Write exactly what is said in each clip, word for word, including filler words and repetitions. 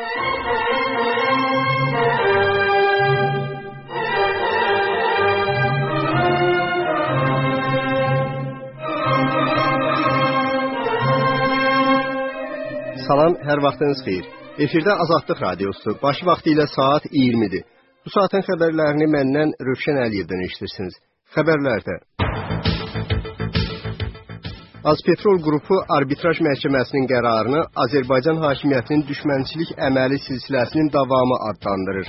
Salam, hər vaxtınız xeyir. Efirdə Azadlıq Radiosu, başı vaxtı ilə saat iyirmidir. Bu saatın xəbərlərini məndən Rövşən Əliyevdən eşitirsiniz. Xəbərlərdə Azpetrol qrupu arbitraj məhkəməsinin qərarını Azərbaycan hakimiyyətinin düşmənçilik əməli silsiləsinin davamı adlandırır.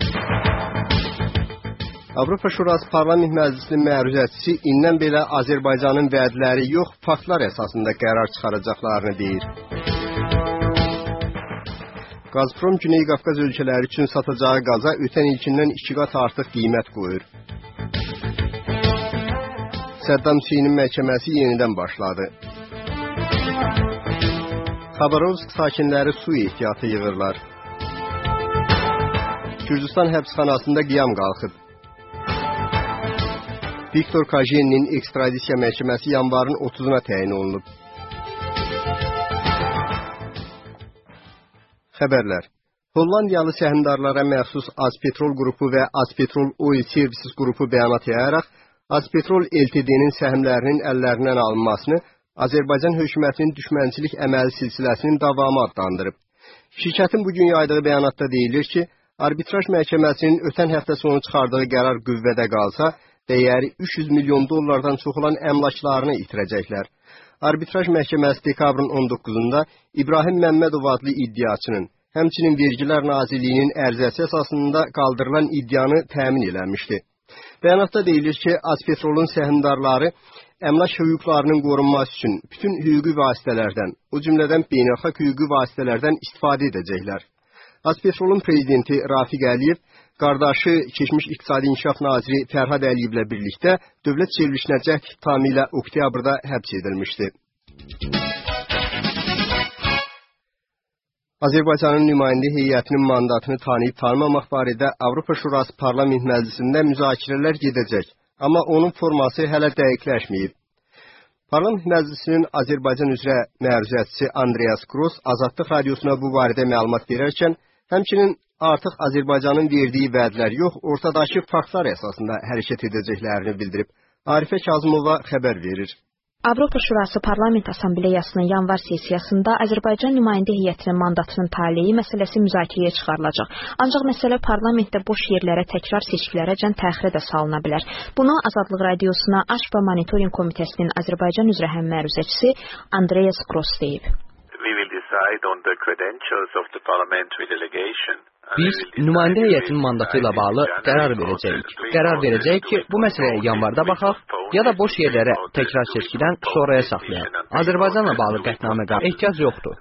Avropa Şurası Parlament Məclisinin məruzəçisi indən belə Azərbaycanın vədləri yox, faktlar əsasında qərar çıxaracaqlarını deyir. Gazprom Güney Qafqaz ölkələri üçün satacağı qaza ötən ilkindən iki qat artıq qiymət qoyur. Səddam Hüseynin məhkəməsi yenidən başladı. Xabarovsk sakinləri su ehtiyatı yığırlar. Gürcüstan həbsxanasında qiyam qalxıb. Viktor Kajeninin ekstradisiya məhkəməsi yanvarın otuzuna təyin olunub. Xəbərlər. Hollandiyalı səhmdarlara məxsus Azpetrol qrupu və Azpetrol Oil Services qrupu bəyanat yayaraq, Azpetrol L T D-nin səhmlərinin əllərindən alınmasını Azərbaycan hökumətinin düşmənçilik əməli silsiləsinin davamı adlandırıb. Şirkətin bugün yaydığı bəyanatda deyilir ki, arbitraj məhkəməsinin ötən həftə sonu çıxardığı qərar qüvvədə qalsa, dəyəri üç yüz milyon dollardan çox olan əmlaklarını itirəcəklər. Arbitraj məhkəməsi dekabrın on doqquzunda İbrahim Məmmədov adlı iddiaçının, həmçinin Vergilər Nazirliyinin ərizəsi əsasında qaldırılan iddianı təmin eləmişdi. Bəyanatda deyilir ki, Azpetrolun səhmdarları əmlak hüquqlarının qorunması üçün bütün hüquqi vasitələrdən, o cümlədən beynəlxalq hüquqi vasitələrdən istifadə edəcəklər. Azpetrolun prezidenti Rafiq Əliyev, qardaşı keçmiş İqtisadi İnkişaf Naziri Fərhad Əliyevlə birlikdə dövlət çevrilişinə cəhd ittihamı ilə oktyabrda həbs edilmişdi. Azərbaycanın nümayəndə heyətinin mandatını tanıyıb tanımamaq barədə Avropa Şurası Parlament Məclisində müzakirələr gedəcək, amma onun forması hələ dəqiqləşməyib. Parlament Məclisinin Azərbaycan üzrə məruzəçisi Andreas Gross Azadlıq Radiosuna bu barədə məlumat verərkən, həmçinin artıq Azərbaycanın verdiyi vədlər yox, ortadakı faktlar əsasında hərəkət edəcəklərini bildirib. Arifə Kazımova xəbər verir. Avropa Şurası Parlament Assambleyasının yanvar sessiyasında Azərbaycan nümayəndə heyətinin mandatının taleyi məsələsi müzakirəyə çıxarılacaq. Ancaq məsələ parlamentdə boş yerlərə təkrar seçkilərəcən təxirə də salına bilər. Bunu Azadlıq Radiosuna Aşpa Monitoring Komitəsinin Azərbaycan üzrə həmməruzəçisi Andreas Gross deyib. Biz nümayəndə heyətinin mandatı ilə bağlı qərar verəcəyik. Qərar verəcəyik ki, bu məsələyə yanvarda baxaq, ya da boş yerlərə təkrar seçkidən sonraya saxlayaq. Azərbaycanla bağlı qətnamə qanuna ehtiyac yoxdur.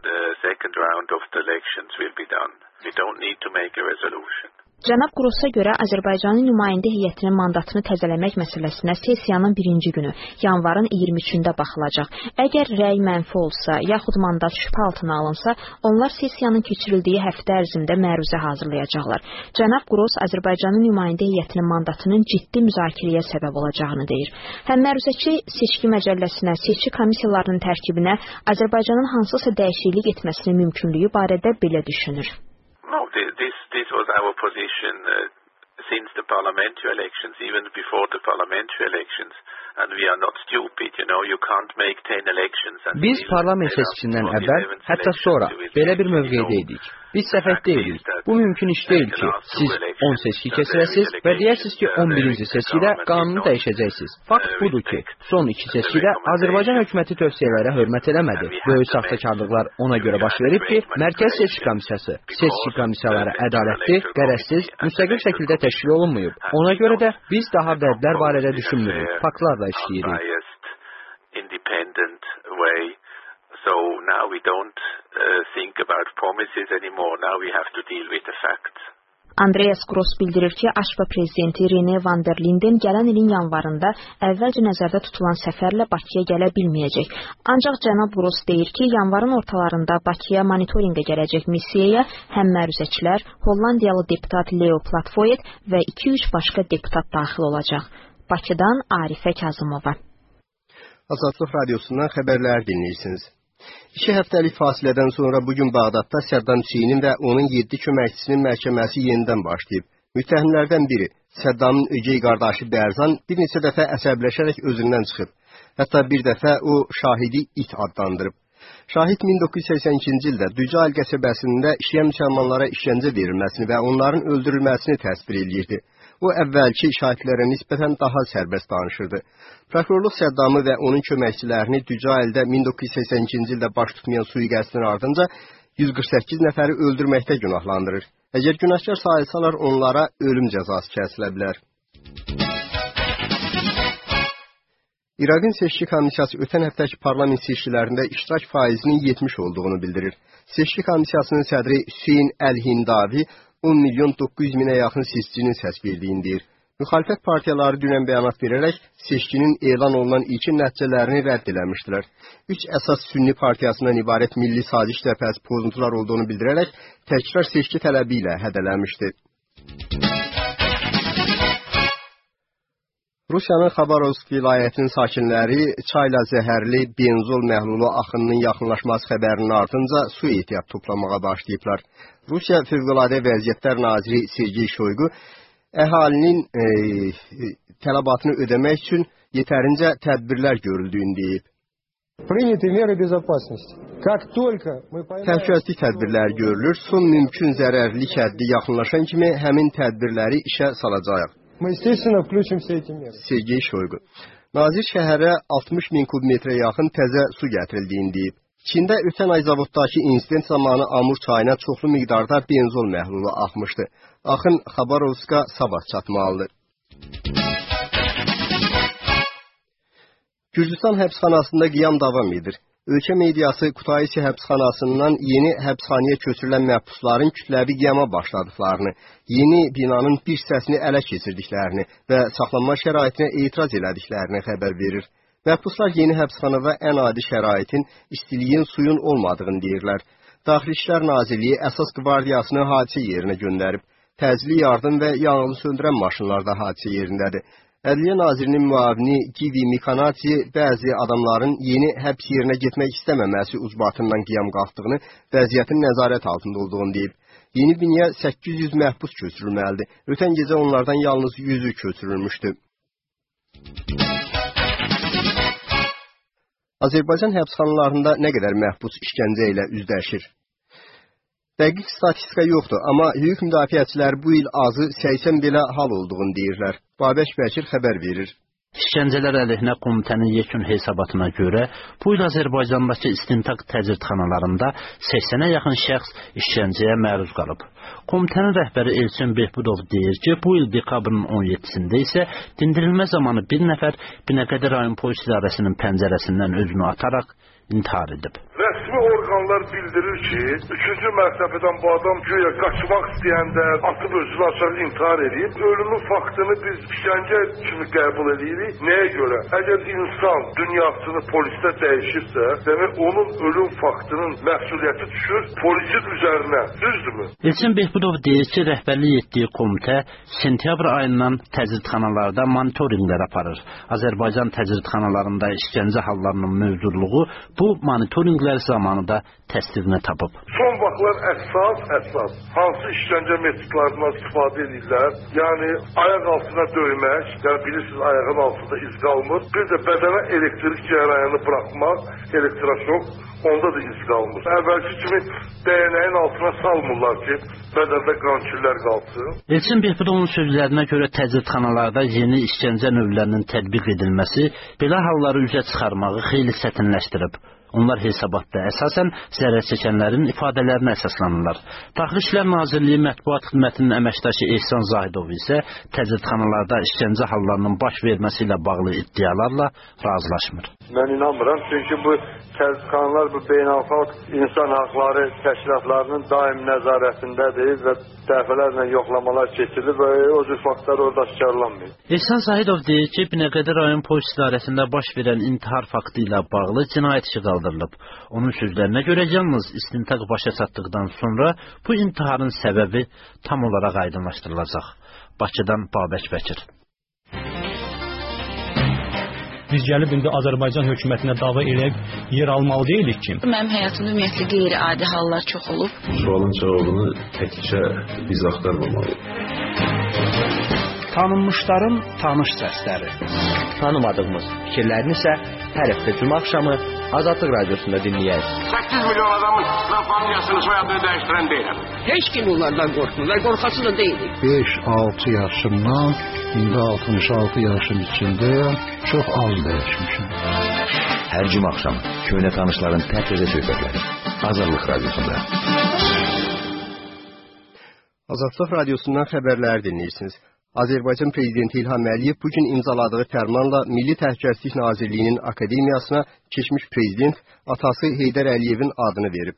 Cənab Grossa görə Azərbaycanın nümayəndə heyətinin mandatını təzələmək məsələsinə sessiyanın birinci günü, yanvarın iyirmi üçündə baxılacaq. Əgər rəy mənfi olsa, yaxud mandat şübhə altına alınsa, onlar sessiyanın keçirildiyi həftə ərzində məruzə hazırlayacaqlar. Cənab Gross Azərbaycanın nümayəndə heyətinin mandatının ciddi müzakirəyə səbəb olacağını deyir. Həmməruzəçi seçki məcəlləsinə, seçki komissiyalarının tərkibinə Azərbaycanın hansısa dəyişiklik etməsinin mümkünlüyü barədə belə düşünür. No, this this was our position uh, since the parliamentary elections, even before the parliamentary elections, and we are not stupid, you know, you can't make ten elections. And Biz parlament seçkisindən əvvəl, hətta sonra belə bir mövqeyədəydik. Biz səfət deyilik. Bu mümkün iş deyil ki, siz on seçki keçirəsiniz və deyərsiniz ki, on birinci seçkidə qanunu dəyişəcəksiniz. Fakt budur ki, son iki seçkidə Azərbaycan hökuməti tövsiyələrə hörmət eləmədi. Böyük saxtakarlıqlar ona görə baş verib ki, Mərkəz Seçki Komissiyası, seçki komissiyaları ədalətli, qərəzsiz, müstəqil şəkildə təşkil olunmayıb. Ona görə də biz daha vədlər barədə düşünmürük, faktlarla işləyirik. So now we don't uh, think about promises anymore. Now we have to deal with the facts. Andreas Gross bildirir ki, Aşpa prezidenti Rene van der Linden gələn ilin yanvarında əvvəlcə nəzərdə tutulan səfərlə Bakıya gələ bilməyəcək. Ancaq cənab Gross deyir ki, yanvarın ortalarında Bakıya monitorinqə gələcək missiyaya həm məruzəçilər, Hollandiyalı deputat Leo Platvoyet və iki üç başqa deputat daxil olacaq. Bakıdan Arifə Kazımova. Azadlıq Radiosundan xəbərlər dinləyirsiniz. İki həftəlik fasilədən sonra bugün Bağdadda Səddam Hüseynin və onun yeddi köməkçisinin məhkəməsi yenidən başlayıb. Müttəhimlərdən biri, Səddamın ögey qardaşı Bərzan bir neçə dəfə əsəbləşərək özündən çıxıb. Hətta bir dəfə o şahidi it adlandırıb. Şahid min doqquz yüz səksən ikinci ildə Dücail qəsəbəsində işləyən müsəlmanlara işgəncə verilməsini və onların öldürülməsini təsvir edirdi. O əvvəlki şahidlərə nisbətən daha sərbəst danışırdı. Prokurorluq Səddamı və onun köməkçilərini Dücaildə min doqquz yüz səksən ikinci ildə baş tutmayan sui-qəsdin ardınca yüz qırx səkkiz nəfəri öldürməkdə günahlandırır. Əgər günahkar sayılsalar onlara ölüm cəzası kəsilə bilər. İraqın seçki komissiyası ötən həftəki parlament seçkilərində iştirak faizinin yetmiş olduğunu bildirir. Seçki komissiyasının sədri Hüseyn Əl-Hindavi on milyon doqquz yüz minə yaxın seçicinin səs verdiyini deyir. Müxalifət partiyaları dünən bəyanat verərək seçkinin elan olunan ilkin nəticələrini rədd eləmişdilər. Üç əsas sünni partiyasından ibarət milli saziş cəbhəsi pozuntular olduğunu bildirərək təkrar seçki tələbi ilə hədələmişdi. Rusiyanın Xabarovsk vilayətinin sakinləri çayla zəhərli benzol məhlulu axınının yaxınlaşması xəbərinin ardınca su ehtiyat toplamağa başlayıblar. Rusiya Fövqəladə Vəziyyətlər Naziri Sergey Shoygu əhalinin e, tələbatını ödəmək üçün yetərincə tədbirlər görüldüyünü deyib. Təhlükəsizlik tədbirləri görülür. Son mümkün zərərlilik həddi yaxınlaşan kimi həmin tədbirləri işə salacağıq. Sergey Shoygu. Nazir şəhərə altmış min kub metrə yaxın təzə su gətirildiyini deyib. Çində ötən ay zavoddakı insident zamanı Amur çayına çoxlu miqdarda benzol məhlulu axmışdı. Axın Xabarovska sabah çatmalıdır. Gürcüstan həbsxanasında qiyam davam edir. Ölkə mediası Kutaisi həbsxanasından yeni həbsxanaya köçürülən məhbusların kütləvi qiyama başladıqlarını, yeni binanın bir hissəsini ələ keçirdiklərini və saxlanma şəraitinə etiraz elədiklərini xəbər verir. Məhbuslar yeni həbsxanada ən adi şəraitin, istiliyin, suyun olmadığını deyirlər. Daxili İşlər Nazirliyi əsas qvardiyasını hadisə yerinə göndərib. Təcili yardım və yanğını söndürən maşınlar da hadisə yerindədir. Ədliyyə Nazirinin müavini Givi Mikanati bəzi adamların yeni həbs yerinə getmək istəməməsi ucbatından qiyam qalxdığını, vəziyyətin nəzarət altında olduğunu deyib. Yeni biniyə səkkiz yüz məhbus köçürülməlidir. Ötən gecə onlardan yalnız yüzü köçürülmüşdü. Azərbaycan həbsxanalarında nə qədər məhbus işgəncə ilə üzləşir? Dəqiq statistika yoxdur, amma hüquq müdafiəçiləri bu il azı səksən belə hal olduğunu deyirlər. Babək Bəkir xəbər verir. İşgəncələr əleyhinə komitənin yekun hesabatına görə bu il Azərbaycandakı istintaq təcridxanalarında səksənə yaxın şəxs işgəncəyə məruz qalıb. Komitənin rəhbəri Elçin Behbudov deyir ki, bu il dekabrın on yeddisində isə dindirilmə zamanı bir nəfər Binəqədi rayon polis idarəsinin pəncərəsindən özünü ataraq intihar edib. Rəsmi orqanlar bildirir ki, üçüncü mərtəbədən bu adam güya qaçmaq istəyəndə atıb özünü açar intihar edib. Ölümün faktını biz işgəncə kimi qəbul edirik. Nəyə görə? Əgər insan dünyasını polisdə dəyişirsə, demək onun ölüm faktının məsuliyyəti düşür polisin üzərinə. Düzdürmü? Elçin Behbudov deyir ki, rəhbərlik etdiyi komitə sentyabr ayından təcridxanalarda monitorinqlər aparır. Azərbaycan təcridxanalarında işgəncə hallarının mövcudluğu bu monitorinqlər zamanı da təsdiqini tapıb. Son vaxtlar əsas, əsas hansı işgəncə metodlarından istifadə edirlər? Yəni, ayaq altına döymək, yəni bilirsiniz, ayağın altında iz qalmır. Bir də bədənə elektrik cərəyanı buraxmaq, elektroşok, onda da iz qalmır. Əvvəlki kimi dəyənəyin altına salmırlar ki, bədəndə qankillər qalsın. Elçin Behbudovun sözlərinə görə təcridxanalarda yeni işgəncə növlərinin tətbiq edilməsi belə halları üzə çıxarmağı xeyli çətinləşdirib. Onlar hesabatda əsasən zərər çəkənlərin ifadələrinə əsaslanırlar. Daxili İşlər Nazirliyi Mətbuat Xidmətinin əməkdaşı Ehsan Zahidov isə təcridxanalarda işgəncə hallarının baş verməsi ilə bağlı iddialarla razılaşmır. Mən inanmıram, çünki bu təcridxanalar bu beynəlxalq insan haqları təşkilatlarının daim nəzarətindədir və dəfələrlə yoxlamalar keçirilir və o cür faktlar orada aşkarlanmır. Ehsan Zahidov deyir ki, Binəqədi rayon polis idarəsində baş verən intihar faktı ilə bağlı cinayət işi qaldırılıb. Onun sözlərinə görə yalnız istintaq başa çatdıqdan sonra bu intiharın səbəbi tam olaraq aydınlaşdırılacaq. Bakıdan Babək Bəkir. Biz gəlib indi Azərbaycan hökumətinə dava eləyib yer almalı deyilik ki. Mənim həyatımda ümumiyyətlə qeyri-adi hallar çox olub. Sualın cavabını təkcə biz axtarmamalıyıq. Tanınmışların tanış səsləri. Tanımadığımız fikirlərini isə hər həftə cümə axşamı Azadlıq Radiosunda dinləyək. səkkiz milyon adamın ben familiyasını soyadını değiştiren değilim. Heç kim onlardan qorxmur və qorxası da deyilik. beş altı yaşımdan indi altmış altı yaşın içindəyəm. Çox az dəyişmişəm. Hər cümə axşamı köhnə tanışların təzə söhbətləri Azadlıq Radiosunda. Azadlıq Radiosundan xəbərlər dinləyirsiniz. Azərbaycan Prezidenti İlham Əliyev bugün imzaladığı fərmanla Milli Təhlükəsizlik Nazirliyinin Akademiyasına keçmiş prezident atası Heydər Əliyevin adını verib.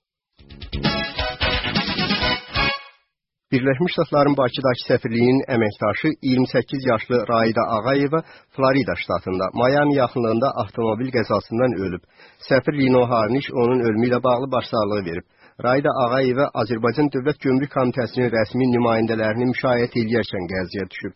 Birləşmiş Ştatların Bakıdakı səfirliyinin əməkdaşı iyirmi səkkiz yaşlı Raida Ağayeva Florida ştatında Miami yaxınlığında avtomobil qəzasından ölüb. Səfir Lino Harniş onun ölümü ilə bağlı başsağlığı verib. Raida Ağayeva Azərbaycan Dövlət Gömrük Komitəsinin rəsmi nümayəndələrini müşayiət edərkən qəziyə düşüb.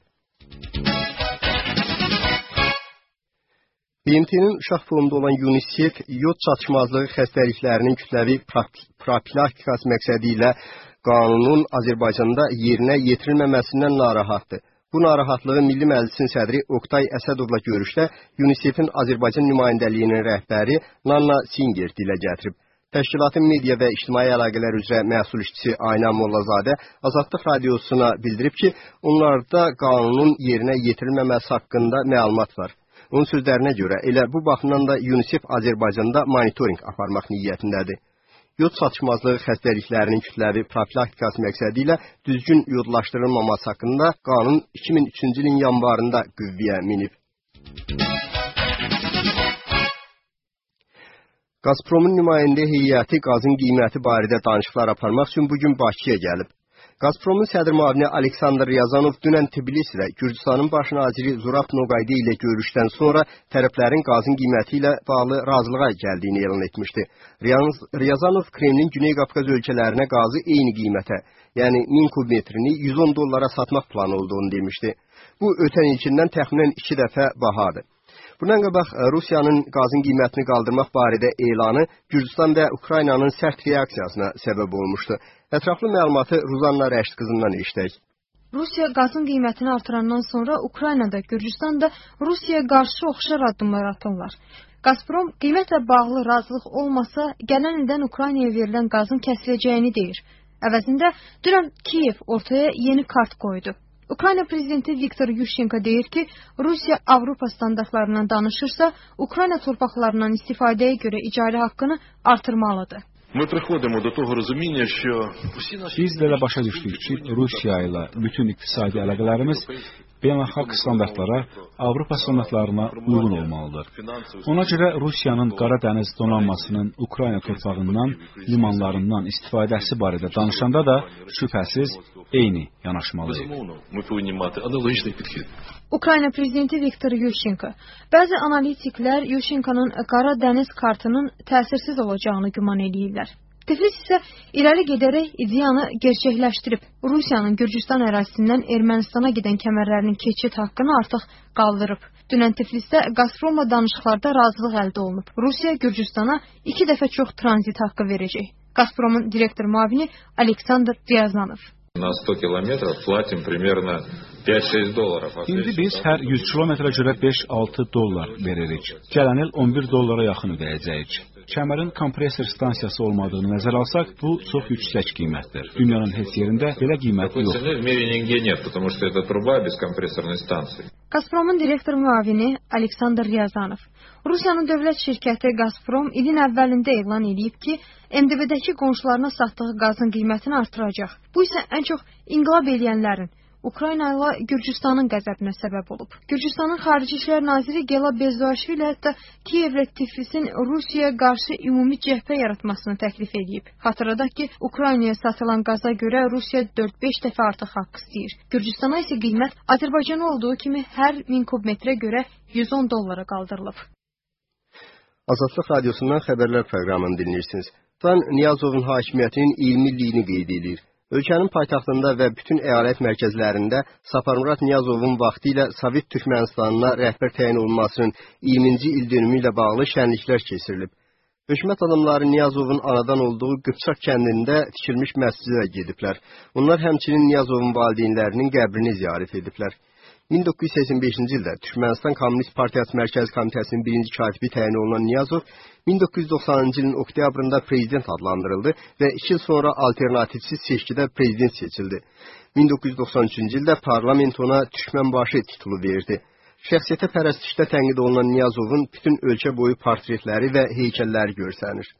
B M T-nin uşaq fondu olan UNICEF yod çatışmazlığı xəstəliklərinin kütləvi profilaktikası məqsədi ilə qanunun Azərbaycanda yerinə yetirilməməsindən narahatdır. Bu narahatlığı Milli Məclisin sədri Oqtay Əsədovla görüşdə UNICEF-in Azərbaycan nümayəndəliyinin rəhbəri Nanna Singer dilə gətirib. Təşkilatın media və ictimai əlaqələr üzrə məsul işçisi Ayna Mollazadə Azadlıq Radiosuna bildirib ki, onlarda qanunun yerinə yetirilməməsi haqqında məlumat var. Onun sözlərinə görə elə bu baxımdan da UNICEF Azərbaycanda monitorinq aparmaq niyyətindədir. Yod çatışmazlığı xəstəliklərinin kütləvi profilaktikası məqsədi ilə düzgün yodlaşdırılmaması haqqında qanun iki min üçüncü ilin yanvarında qüvvəyə minib. Gazpromun nümayəndə heyəti qazın qiyməti barədə danışıqlar aparmaq üçün bugün Bakıya gəlib. Gazpromun sədr müavini Aleksandr Ryazanov dünən Tbilisidə Gürcüstanın baş naziri Zurab Noqaydi ilə görüşdən sonra tərəflərin qazın qiyməti ilə bağlı razılığa gəldiyini elan etmişdi. Ryazanov Kremlin Güney Qafqaz ölkələrinə qazı eyni qiymətə, yəni min kubmetrini yüz on dollara satmaq planı olduğunu demişdi. Bu ötən ilkindən təxminən iki dəfə bahadır. Bundan qabaq Rusiyanın qazın qiymətini qaldırmaq barədə elanı Gürcüstan və Ukraynanın sərt reaksiyasına səbəb olmuşdu. Ətraflı məlumatı Ruzanna Rəşd qızından eşitək. Rusiya qazın qiymətini artırandan sonra Ukraynada, Gürcüstanda Rusiyaya qarşı oxşar addımlar atırlar. Gazprom qiymətlə bağlı razılıq olmasa, gələn ildən Ukraynaya verilən qazın kəsiləcəyini deyir. Əvəzində dünən Kiyev ortaya yeni kart qoydu. Ukrayna prezidenti Viktor Yushchenko deyir ki, Rusiya Avropa standartlarından danışırsa, Ukrayna torpaqlarından istifadəyə görə icarə haqqını artırmalıdır. Biz belə başa düşdük ki, Rusiya ilə bütün iqtisadi əlaqələrimiz beynəlxalq standartlara, Avropa standartlarına uyğun olmalıdır. Ona görə Rusiyanın Qara Dəniz donanmasının Ukrayna torpağından, limanlarından istifadəsi barədə danışanda da şübhəsiz eyni yanaşmalıyıq. Ukrayna prezidenti Viktor Yushchenko. Bəzi analitiklər Yushchenkonun Qara Dəniz kartının təsirsiz olacağını güman edirlər. Tiflis isə irəli gedərək ideyanı gerçəkləşdirib. Rusiyanın Gürcüstan ərazisindən Ermənistana gedən kəmərlərinin keçid haqqını artıq qaldırıb. Dünən Tiflisdə Gazpromla danışıqlarda razılıq əldə olunub. Rusiya Gürcüstana iki dəfə çox tranzit haqqı verəcək. Gazpromun direktor müavini Aleksandr Ryazanov. На сто километров платим примерно пять-шесть долларов. İndi biz hər yüz kilometrə görə beş altı dollar veririk. Gələn il on bir dollara yaxın ödəyəcəyik. Kəmərin kompresor stansiyası olmadığını nəzərə alsaq, bu çox yüksək qiymətdir. Dünyanın heç yerində belə qiymət yoxdur. Gazpromun direktor müavini Aleksandr Ryazanov. Rusiyanın dövlət şirkəti Gazprom ilin əvvəlində elan edib ki, M D B-dəki qonşularına satdığı qazın qiymətini artıracaq. Bu isə ən çox inqilab edənlərin, Ukrayna ilə Gürcüstanın qəzəbinə səbəb olub. Gürcüstanın Xarici İşlər naziri Gela Bezdaşvili hətta Kiyev və Tiflisin Rusiyaya qarşı ümumi cəbhə yaratmasını təklif edib. Xatırladaq ki, Ukraynaya satılan qaza görə Rusiya dörd beş dəfə artıq haqq istəyir. Gürcüstana isə qiymət Azərbaycan olduğu kimi hər min kubmetrə görə yüz on dollara qaldırılıb. Azadlıq Radiosundan xəbərlər proqramını dinləyirsiniz. Tan Niyazovun hakimiyyətinin iyirmi illiyini qeyd edir. Ölkənin paytaxtında və bütün əyalət mərkəzlərində Saparmurat Niyazovun vaxtı ilə Sovet Türkmənistanına rəhbər təyin olunmasının iyirminci ildönümü ilə bağlı şənliklər keçirilib. Hökumət adamları Niyazovun anadan olduğu Qıpçaq kəndində tikilmiş məscidə gediblər. Onlar həmçinin Niyazovun valideynlərinin qəbrini ziyarət ediblər. min doqquz yüz səksən beşinci ildə Türkmənistan Kommunist Partiyası Mərkəzi Komitəsinin birinci katibi təyin olunan Niyazov min doqquz yüz doxsanıncı ilin oktyabrında prezident adlandırıldı və iki il sonra alternativsiz seçkidə prezident seçildi. min doqquz yüz doxsan üçüncü ildə parlament ona Türkmənbaşı titulu verdi. Şəxsiyyətə pərəstişdə tənqid olunan Niyazovun bütün ölkə boyu portretləri və heykəlləri görsənir.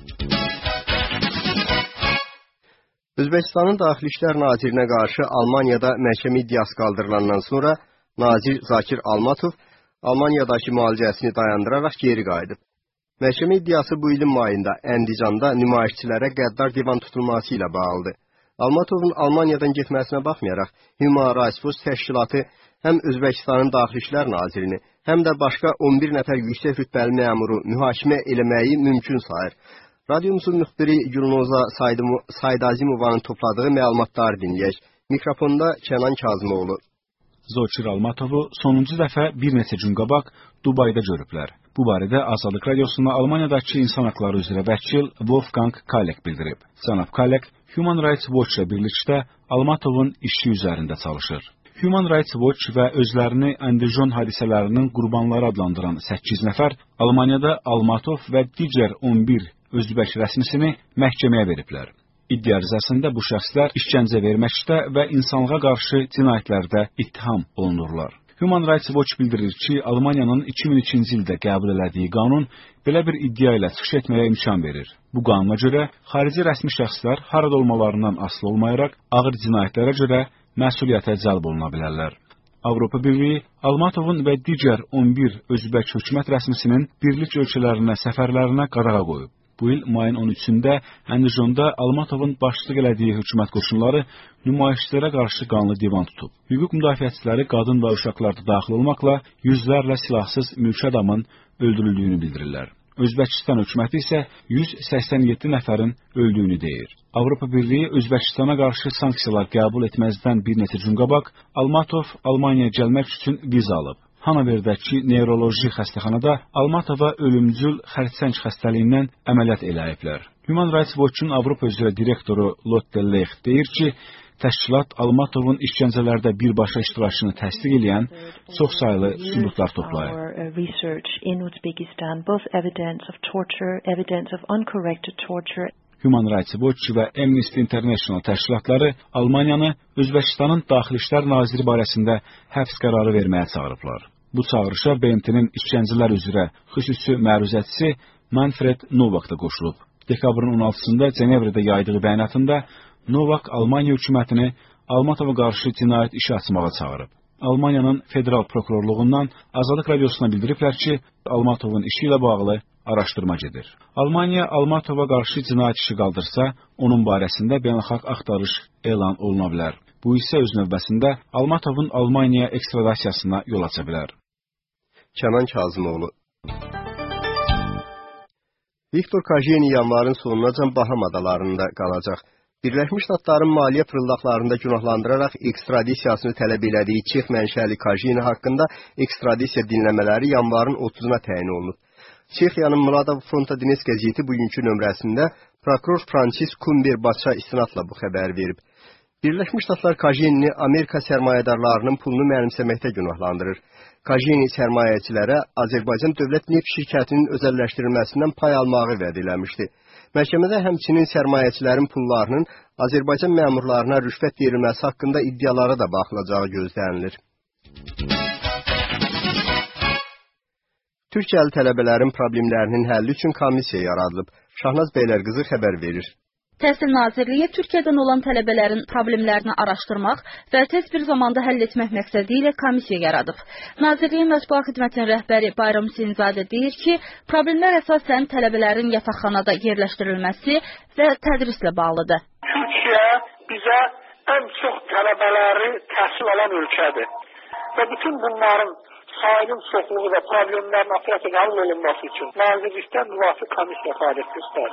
Özbəkistanın Daxili İşlər Nazirinə qarşı Almaniyada məhkəmə iddiası qaldırılandan sonra Nazir Zakir Almatov Almaniyadakı müalicəsini dayandıraraq geri qayıdıb. Məhkəmə iddiası bu ilin mayında Əndicanda nümayişçilərə qəddar divan tutulması ilə bağlıdır. Almatovun Almaniyadan getməsinə baxmayaraq Human Rights Watch təşkilatı həm Özbəkistanın Daxili İşlər Nazirini, həm də başqa on bir nəfər yüksək rütbəli məmuru mühakimə eləməyi mümkün sayır. Radyomuzun müxbiri Gülnoza Saydazimovanın topladığı məlumatları dinləyək. Mikrofonda Kənan Kazımoğlu. Zokir Almatovu sonuncu dəfə bir neçə gün qabaq Dubayda görüblər. Bu barədə Azadlıq Radiosuna Almaniyadakı insan haqları üzrə vəkil Wolfgang Kalek bildirib. Cənab Kalek Human Rights Watch ilə birlikdə Almatovun işi üzərində çalışır. Human Rights Watch və özlərini Andijon hadisələrinin qurbanları adlandıran səkkiz nəfər Almaniyada Almatov və digər on bir özbək rəsmisini məhkəməyə veriblər. İddia ərizəsində bu şəxslər işgəncə verməkdə və insanlığa qarşı cinayətlərdə ittiham olunurlar. Human Rights Watch bildirir ki, Almaniyanın iki min ikinci ildə qəbul elədiyi qanun belə bir iddia ilə çıxış etməyə imkan verir. Bu qanuna görə xarici rəsmi şəxslər harada olmalarından asılı olmayaraq ağır cinayətlərə görə məsuliyyətə cəlb oluna bilərlər. Avropa Birliyi Almatovun və digər on bir özbək hökumət rəsmisinin birlik ölkələrinə səfərlərinə qadağa qoyub. Bu il mayın on üçündə Andijonda Almatovun başçılıq elədiyi hökumət qoşunları nümayişçilərə qarşı qanlı divan tutub. Hüquq müdafiəçiləri qadın və uşaqlarda daxil olmaqla yüzlərlə silahsız mülki adamın öldürüldüyünü bildirirlər. Özbəkistan hökuməti isə yüz səksən yeddi nəfərin öldüyünü deyir. Avropa Birliyi Özbəkistana qarşı sanksiyalar qəbul etməzdən bir neçə gün qabaq Almatov Almaniyaya gəlmək üçün viza alıb. Hanoverdəki nevroloji xəstəxanada Almatova ölümcül xərçəng xəstəliyindən əməliyyat eləyiblər. Human Rights Watch-un Avropa üzrə direktoru Lotte Lech deyir ki, təşkilat Almatovun işgəncələrdə birbaşa iştirakını təsdiq edən çox saylı sübutlar toplayır. Human Rights Watch və Amnesty International təşkilatları Almaniyanı Özbəkistanın Daxili İşlər Naziri barəsində həbs qərarı verməyə çağırıblar. Bu çağırışa B M T-nin işgəncələr üzrə xüsusi məruzətçisi Manfred Novak da qoşulub. Dekabrın on altısında Cenevrədə yaydığı bəyanatında Novak Almaniya hökumətini Almatova qarşı cinayət işi açmağa çağırıb. Almaniyanın federal prokurorluğundan Azadlıq Radiosuna bildiriblər ki, Almatovun işi ilə bağlı araşdırma gedir. Almaniya Almatova qarşı cinayət işi qaldırsa, onun barəsində beynəlxalq axtarış elan oluna bilər. Bu isə öz növbəsində Almatovun Almaniyaya ekstradasiyasına yol aça bilər. Kənan Kazımoğlu. Viktor Kajeni yanvarın sonunacan Baham adalarında qalacaq. Birləşmiş Ştatların maliyyə fırıldaqlarında günahlandıraraq ekstradisiyasını tələb elədiyi Çex mənşəli Kajeni haqqında ekstradisiya dinləmələri yanvarın otuzuna təyin olunub. Çexiyanın Mladov Frontadines qəzeti bugünkü nömrəsində prokuror Francis Kumber Baça istinadla bu xəbəri verib. Birləşmiş Ştatlar Kajenini Amerika sərmayədarlarının pulunu mənimsəməkdə günahlandırır. Kajeni sərmayəçilərə Azərbaycan Dövlət Neft şirkətinin özəlləşdirilməsindən pay almağı vəd eləmişdi. Məhkəmədə həmçinin sərmayəçilərin pullarının Azərbaycan məmurlarına rüşvət verilməsi haqqında iddialara da baxılacağı gözlənilir. Türkiyəli tələbələrin problemlərinin həlli üçün komissiya yaradılıb. Şahnaz Beylərqızı xəbər verir. Təhsil Nazirliyi Türkiyədən olan tələbələrin problemlərini araşdırmaq və tez bir zamanda həll etmək məqsədi ilə komissiya yaradıb. Nazirliyin mətbuat xidmətinin rəhbəri Bayram Hüseynzadə deyir ki, problemlər əsasən tələbələrin yataqxanada yerləşdirilməsi və tədrislə bağlıdır. Türkiyə bizə ən çox tələbələri təhsil alan ölkədir və bütün bunların sayının çoxluğu və problemlərin aprata qəbul olunması üçün nazirlikdən müvafiq komissiya fəaliyyət göstərir.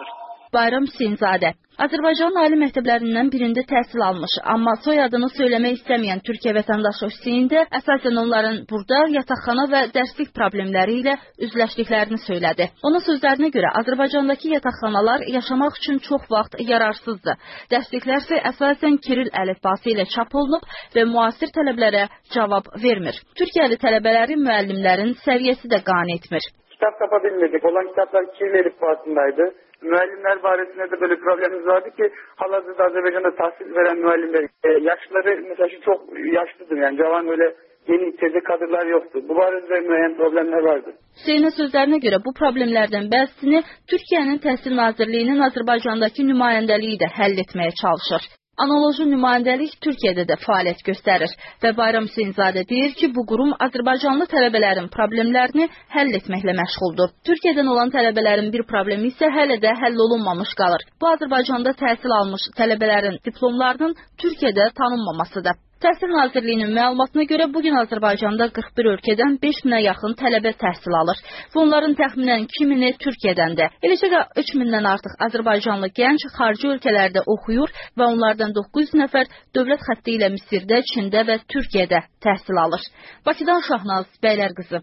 Bayram Hüseynzadə. Azərbaycanın ali məktəblərindən birində təhsil almış, amma soyadını söyləmək istəməyən Türkiyə vətəndaşı Hüseyn də əsasən onların burada yataqxana və dərslik problemləri ilə üzləşdiklərini söylədi. Onun sözlərinə görə Azərbaycandakı yataqxanalar yaşamaq üçün çox vaxt yararsızdır. Dərsliklər isə əsasən Kiril əlifbası ilə çap olunub və müasir tələblərə cavab vermir. Türkiyəli tələbələri müəllimlərin səviyyəsi də qane etmir. Kitap tapa bilmedik. Olan kitaplar Kiril əlifbasındaydı. Müəllimlər barəsində də böyle problemimiz vardı ki, hal-hazırda Azərbaycanda tahsil veren müəllimlər e, yaşları mesela çok yaşlıdır, yani cavan öyle yeni teze kadrlar yoktu. Bu barədə müəyyən problemlər vardı. Hüseynin sözlərinə görə bu problemlərdən bəzisini Türkiyənin Təhsil Nazirliyinin Azərbaycandakı nümayəndəliyi də həll etməyə çalışır. Analoji nümayəndəlik Türkiyədə də fəaliyyət göstərir və Bayram Hüseynzadə deyir ki, bu qurum Azərbaycanlı tələbələrin problemlərini həll etməklə məşğuldur. Türkiyədən olan tələbələrin bir problemi isə hələ də həll olunmamış qalır. Bu Azərbaycanda təhsil almış tələbələrin diplomlarının Türkiyədə tanınmamasıdır. Təhsil Nazirliyinin məlumatına görə bugün Azərbaycanda qırx bir ölkədən beş minə yaxın tələbə təhsil alır. Bunların təxminən iki mini Türkiyədəndir. Eləcə də üç mindən artıq Azərbaycanlı gənc xarici ölkələrdə oxuyur və onlardan doqquz yüz nəfər dövlət xətti ilə Misirdə, Çində və Türkiyədə təhsil alır. Bakıdan Şahnaz Bəylərqızı.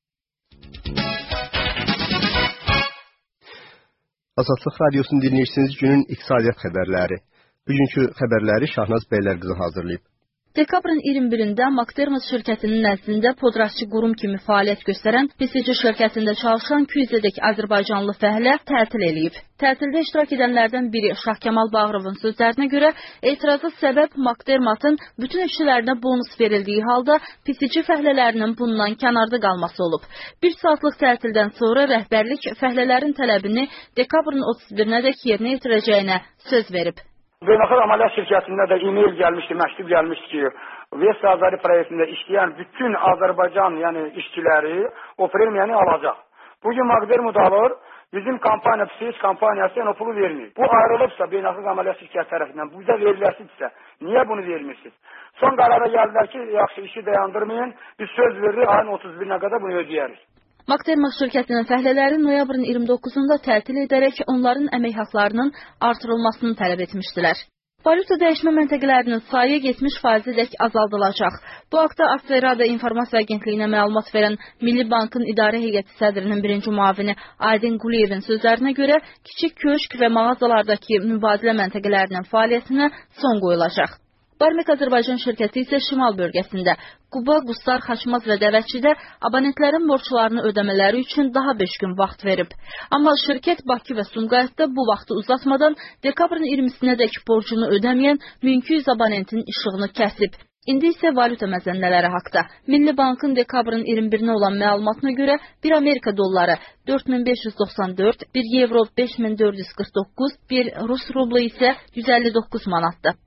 Azadlıq Radiosu'nu dinləyirsiniz, günün iqtisadiyyat xəbərləri. Bugünkü xəbərləri Şahnaz Bəylərqızı hazırlayıb. Dekabrın iyirmi birində McDermott şirkətinin nəzdində podrasçı qurum kimi fəaliyyət göstərən P C C şirkətində çalışan iki yüzədək Azərbaycanlı fəhlə tətil eləyib. Tətildə iştirak edənlərdən biri Şahkemal Bağırovun sözlərinə görə etirazı səbəb McDermott'ın bütün işçilərinə bonus verildiyi halda P C C fəhlələrinin bundan kənarda qalması olub. Bir saatlıq tətildən sonra rəhbərlik fəhlələrin tələbini dekabrın otuz birinədək yerinə yetirəcəyinə söz verib. Beynəlxalq Əməliyyat Şirkətində də e-mail gəlmişdi, məktub gəlmişdi ki, Vest Azari proyektində işləyən bütün Azərbaycan yəni işçiləri o premiyanı alacaq. Bugün McDermott alır, bizim kampanya, P S H kampaniyası yəni o pulu vermir. Bu ayrılıbsa Beynəlxalq Əməliyyat Şirkəti tərəfindən, bu bizə verilərsinizsə, niyə bunu vermirsiniz? Son qərara gəldilər ki, yaxşı işi dayandırmayın, biz söz veririk, ayın otuz birinə qədər bunu ödəyərik. McDermott şirkətinin fəhlələri noyabrın iyirmi doqquzunda tətil edərək onların əmək haqlarının artırılmasını tələb etmişdilər. Valyuta dəyişmə məntəqələrinin sayı yetmiş faizədək azaldılacaq. Bu haqda Asferrada İnformasiya Agentliyinə məlumat verən Milli Bankın İdarə Heyəti sədrinin birinci müavini Aydın Quliyevin sözlərinə görə kiçik köşk və mağazalardakı mübadilə məntəqələrinin fəaliyyətinə son qoyulacaq. Barmek Azərbaycan şirkəti isə şimal bölgəsində Quba, Qustar, Xaçmaz və Dəvəçidə abonentlərin borçlarını ödəmələri üçün daha beş gün vaxt verib. Amma şirkət Bakı və Sumqayıtda bu vaxtı uzatmadan dekabrın iyirmisinədək borcunu ödəməyən min iki yüz abonentin işığını kəsib. İndi isə valyuta məzənnələri haqda. Milli Bankın dekabrın iyirmi birinə olan məlumatına görə bir Amerika dolları dörd min beş yüz doxsan dörd, bir Evro beş min dörd yüz qırx doqquz, bir Rus rublu isə yüz əlli doqquz manatdır.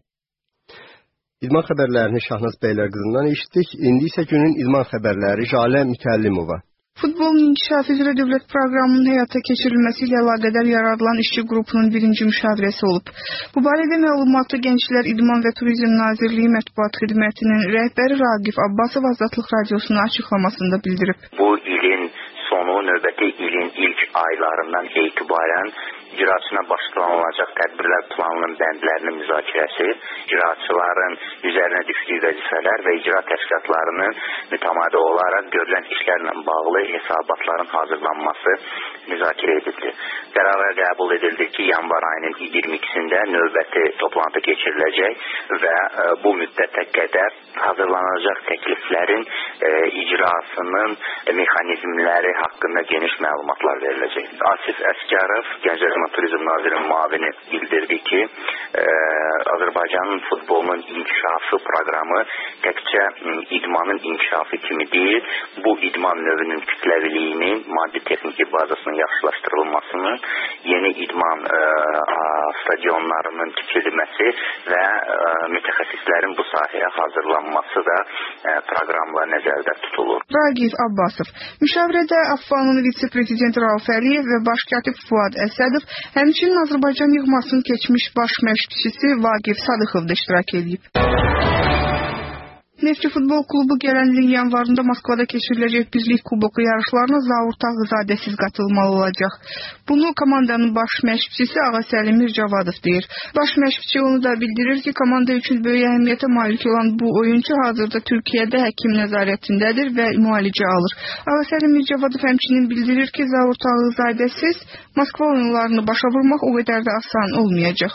İdman xəbərlərini Şahnaz Bəylərqızından eşitdik. İndi isə günün idman xəbərləri Jalə Mükəllimova. Futbolun inkişafı üzrə dövlət proqramının həyata keçirilməsi ilə əlaqədar yaradılan işçi qrupunun birinci müşavirəsi olub. Bu barədə məlumatı Gənclər İdman və Turizm Nazirliyi Mətbuat Xidmətinin rəhbəri Raqif Abbasov Azadlıq Radiosuna açıqlamasında bildirib. Bu ilin sonu növbəti ilin ilk aylarından etibarən icraçına başlanılacaq tədbirlər planının bəndlərinin müzakirəsi, icraçıların üzərinə düşdüyü vəzifələr və icra təşkilatlarının mütəmadi olaraq görülən işlərlə bağlı hesabatların hazırlanması müzakirə edildi. Qərara qəbul edildi ki, yanvar ayının iyirmi ikisində növbəti toplantı keçiriləcək və e, bu müddətə qədər hazırlanacaq təkliflərin e, icrasının e, mexanizmləri haqqında geniş məlumatlar veriləcək. Asif Əsgərov, Gənclər İdman Turizm Nazirinin müavini bildirdi ki, e, Azərbaycanın futbolunun inkişafı proqramı təkcə idmanın inkişafı kimi deyil, bu idman növünün kütləviliyinin, maddi-texniki bazasının yaxşılaşdırılmasının, yeni idman e, stadionlarının tikilməsi və e, mütəxəssislərin bu sahəyə hazırlanması da e, proqramla nəzərdə tutulur. Raqif Abbasov, müşavirədə AFFA'nın vitse-prezidenti Rauf Əliyev və baş katib Fuad Əsədov, həmçinin Azərbaycan yığmasının keçmiş baş məşqçisi Vaqif Sadıxov da iştirak edib. Neftçi futbol klubu gələn ilin yanvarında Moskvada keçiriləcək Birlik Kuboku yarışlarına Zaur Tağızadəsiz qatılmalı olacaq. Bunu komandanın baş məşqçisi Ağasəlim Mircavadov deyir. Baş məşqçi onu da bildirir ki, komanda üçün böyük əhəmiyyətə malik olan bu oyuncu hazırda Türkiyədə həkim nəzarətindədir və müalicə alır. Ağasəlim Mircavadov həmçinin bildirir ki, Zaur Tağızadəsiz Moskva oyunlarını başa vurmaq o qədər də asan olmayacaq.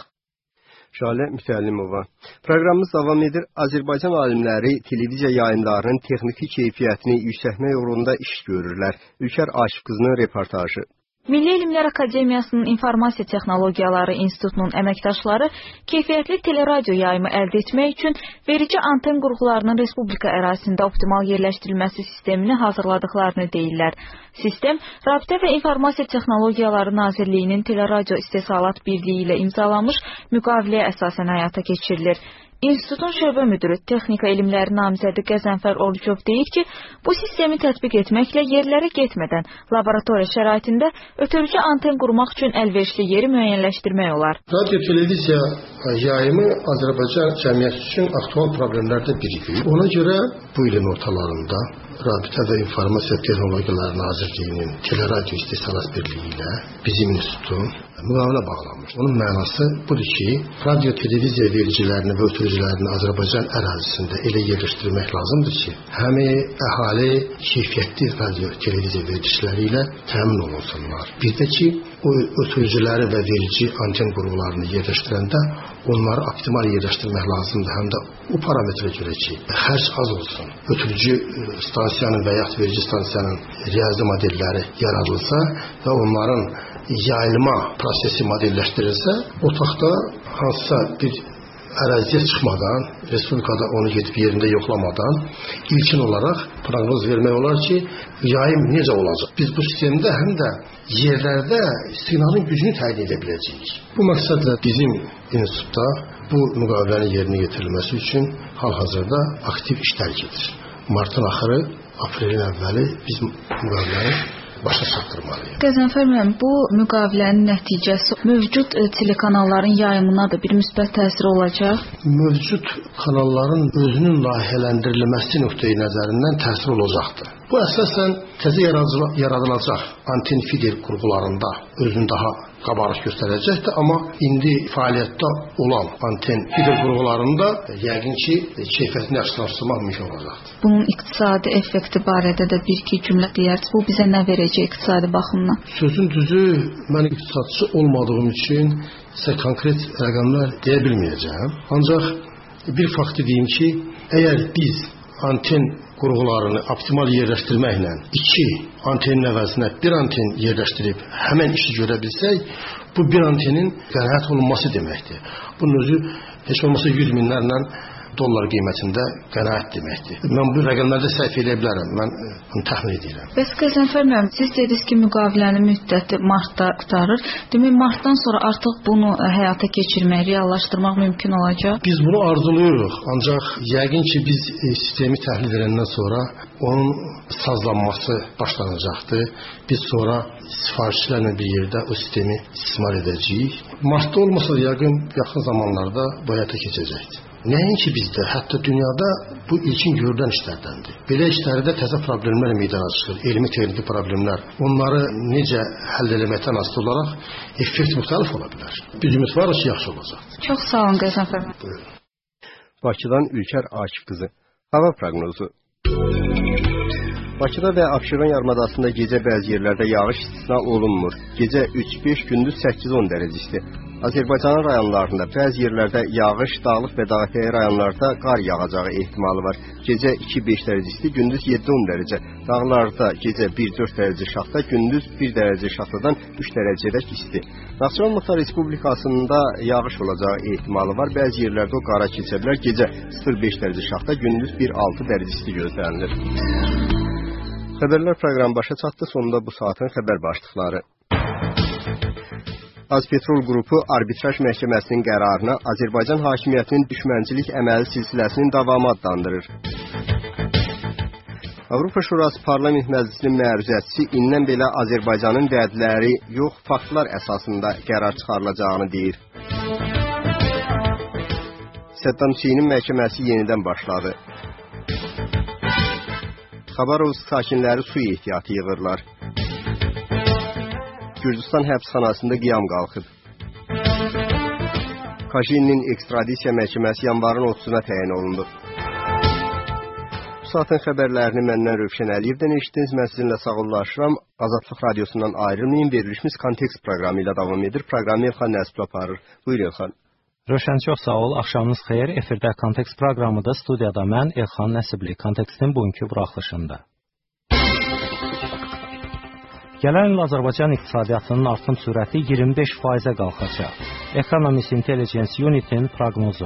Şalə Müsəllimova. Proqramımız davam edir. Azərbaycan alimləri televiziya yayınlarının texniki keyfiyyətini yüksəltmək uğrunda iş görürlər. Ülkər Aşıq qızının reportajı. Milli Elmlər Akademiyasının İnformasiya Texnologiyaları İnstitutunun əməkdaşları keyfiyyətli teleradio yayımı əldə etmək üçün verici anten qurğularının respublika ərazisində optimal yerləşdirilməsi sistemini hazırladıqlarını deyirlər. Sistem, Rabitə və İnformasiya Texnologiyaları Nazirliyinin Teleradio İstehsalat Birliyi ilə imzalanmış müqaviləyə əsasən həyata keçirilir. İnstitutun şöbə müdürü, texnika elmləri namizədi Qəzənfər Orucov deyir ki, bu sistemi tətbiq etməklə yerlərə getmədən laboratoriya şəraitində ötürücü anten qurmaq üçün əlverişli yeri müəyyənləşdirmək olar. Radio televiziya yayımı Azərbaycan cəmiyyəti üçün aktual problemlərdən biridir. Ona görə bu ilin ortalarında Rabitə və İnformasiya Texnologiyaları Nazirliyinin Teleradio İstehsalat Birliyi ilə bizim institutun müqavilə bağlanmış. Onun mənası budur ki, radio televiziya vericilərini və ötürücülərini Azərbaycan ərazisində elə yerləşdirmək lazımdır ki, həm əhali keyfiyyətli radio televiziya vericiləri ilə təmin olunsunlar. Bir də ki, o ötürücüləri və verici anten qurğularını yerləşdirəndə onları optimal yerləşdirmək lazımdır. Həm də o parametrə görə ki, xərc az olsun. Ötürücü stansiyanın və yaxud verici stansiyanın riyazi modelləri yaradılsa və onların yayılma prosesi modelləşdirilsə, otaqda hansısa bir əraziyə çıxmadan, respublikada onu gedib yerində yoxlamadan ilkin olaraq proqnoz vermək olar ki, yayım necə olacaq? Biz bu sistemdə həm də yerlərdə siqnalın gücünü təyin edə biləcəyik. Bu məqsədlə bizim institutda bu müqavilənin yerinə yetirilməsi üçün hal-hazırda aktiv işlər gedir. Martın axırı, aprelin əvvəli biz müqaviləni başa çatdırmalıyıq. Qəzənfər müəllim, bu müqavilənin nəticəsi mövcud telekanalların yayımına da bir müsbət təsir olacaq? Mövcud kanalların özünün layihələndirilməsi nöqteyi nəzərindən təsir olacaqdır. Bu əsasən təzə yaradılacaq anten fider qurğularında özünü daha qabarıq göstərəcəkdir, amma indi fəaliyyətdə olan anten fider qurğularında yəqin ki, keyfiyyətini yaxşılaşdırmaq mümkün olacaqdır. Bunun iqtisadi effekti barədə də bir-iki cümlə deyərsiniz. Bu bizə nə verəcək iqtisadi baxımdan? Sözün düzü, mən iqtisadçı olmadığım üçün sizə konkret rəqəmlər deyə bilməyəcəm. Ancaq bir faktı deyim ki, əgər biz anten qurğularını optimal yerləşdirməklə iki antenin əvəzinə bir anten yerləşdirib həmən işi görə bilsək, bu bir antenin qənaət olunması deməkdir. Bunun özü heç olmasa yüz minlərlə dollar qiymətində qənaət deməkdir. Mən bu rəqəmlərdə səhv edə bilərəm, mən bunu təxmin edirəm. Bəs Qəzənfər müəllim, siz dediniz ki, müqavilənin müddəti martda qurtarır. Demək, martdan sonra artıq bunu həyata keçirmək, reallaşdırmaq mümkün olacaq? Biz bunu arzuluyuruq, ancaq yəqin ki, biz sistemi təhlil edəndən sonra onun sazlanması başlanacaqdır. Biz sonra sifarişlərlə bir yerdə o sistemi istismar edəcəyik. Martda olmasa yəqin yaxın zamanlarda bu həyata keçəcəkdir. Nəinki bizdə, hətta dünyada bu ilkin görülən işlərdəndir. Belə işlərdə təzə problemlər meydana çıxır, elmi-texniki problemlər. Onları necə həll etməkdən asılı olaraq effekt müxtəlif ola bilər. Biz ümid varıq ki, yaxşı olacaqdır. Çox sağ olun, Qəzənfər müəllim. Bakıdan Ülkər Aşıq qızı. Hava proqnozu. Bakıda və Abşeron yarımadasında gecə bəzi yerlərdə yağış istisna olunmur. Gecə üç beş, gündüz səkkiz on dərəcə isti. Azərbaycanın rayonlarında bəzi yerlərdə yağış, dağlıq və dağətəyi rayonlarda qar yağacağı ehtimalı var. Gecə iki beş dərəcə isti, gündüz yeddi on dərəcə. Dağlarda gecə bir dörd dərəcə şaxta, gündüz bir dərəcə şaxtadan üç dərəcədək isti. Naxçıvan Muxtar Respublikasında yağış olacağı ehtimalı var. Bəzi yerlərdə o qara keçə bilər. Gecə sıfır beş dərəcə şaxta, gündüz bir altı dərəcə isti gözlənilir. Xəbərlər proqramı başa çatdı. Sonunda bu saatin xəbər başlıqları. Azpetrol qrupu arbitraj məhkəməsinin qərarına Azərbaycan hakimiyyətinin düşmənçilik əməli silsiləsinin davamı adlandırır. Avropa Şurası Parlament Məclisinin məruzəçisi indən belə Azərbaycanın vədləri yox, faktlar əsasında qərar çıxarılacağını deyir. Səddam Hüseynin məhkəməsi yenidən başladı. Xabarovsk sakinləri su ehtiyatı yığırlar. Gürcüstan həbsxanasında qiyam qalxıb. Kaşininin ekstradisiya məhkəməsi yanvarın otuzuna təyin olundu. Bu saatın xəbərlərini məndən Rövşən Əliyevdən eşitdiniz. Mən sizinlə sağollaşıram. Azadlıq Radiosundan ayrılmayın. Verilişimiz Kontekst proqramı ilə davam edir. Proqramı Elxan Nəsib aparır. Buyur Elxan. Rövşən, çox sağ ol. Axşamınız xeyir. Efirdə Kontekst proqramıda studiyada mən Elxan Nəsibli. Kontekstin bugünkü buraxılışında. Gələn il Azərbaycan iqtisadiyyatının artım sürəti iyirmi beş faizə qalxacaq. Economist Intelligence Unit-in proqnozu.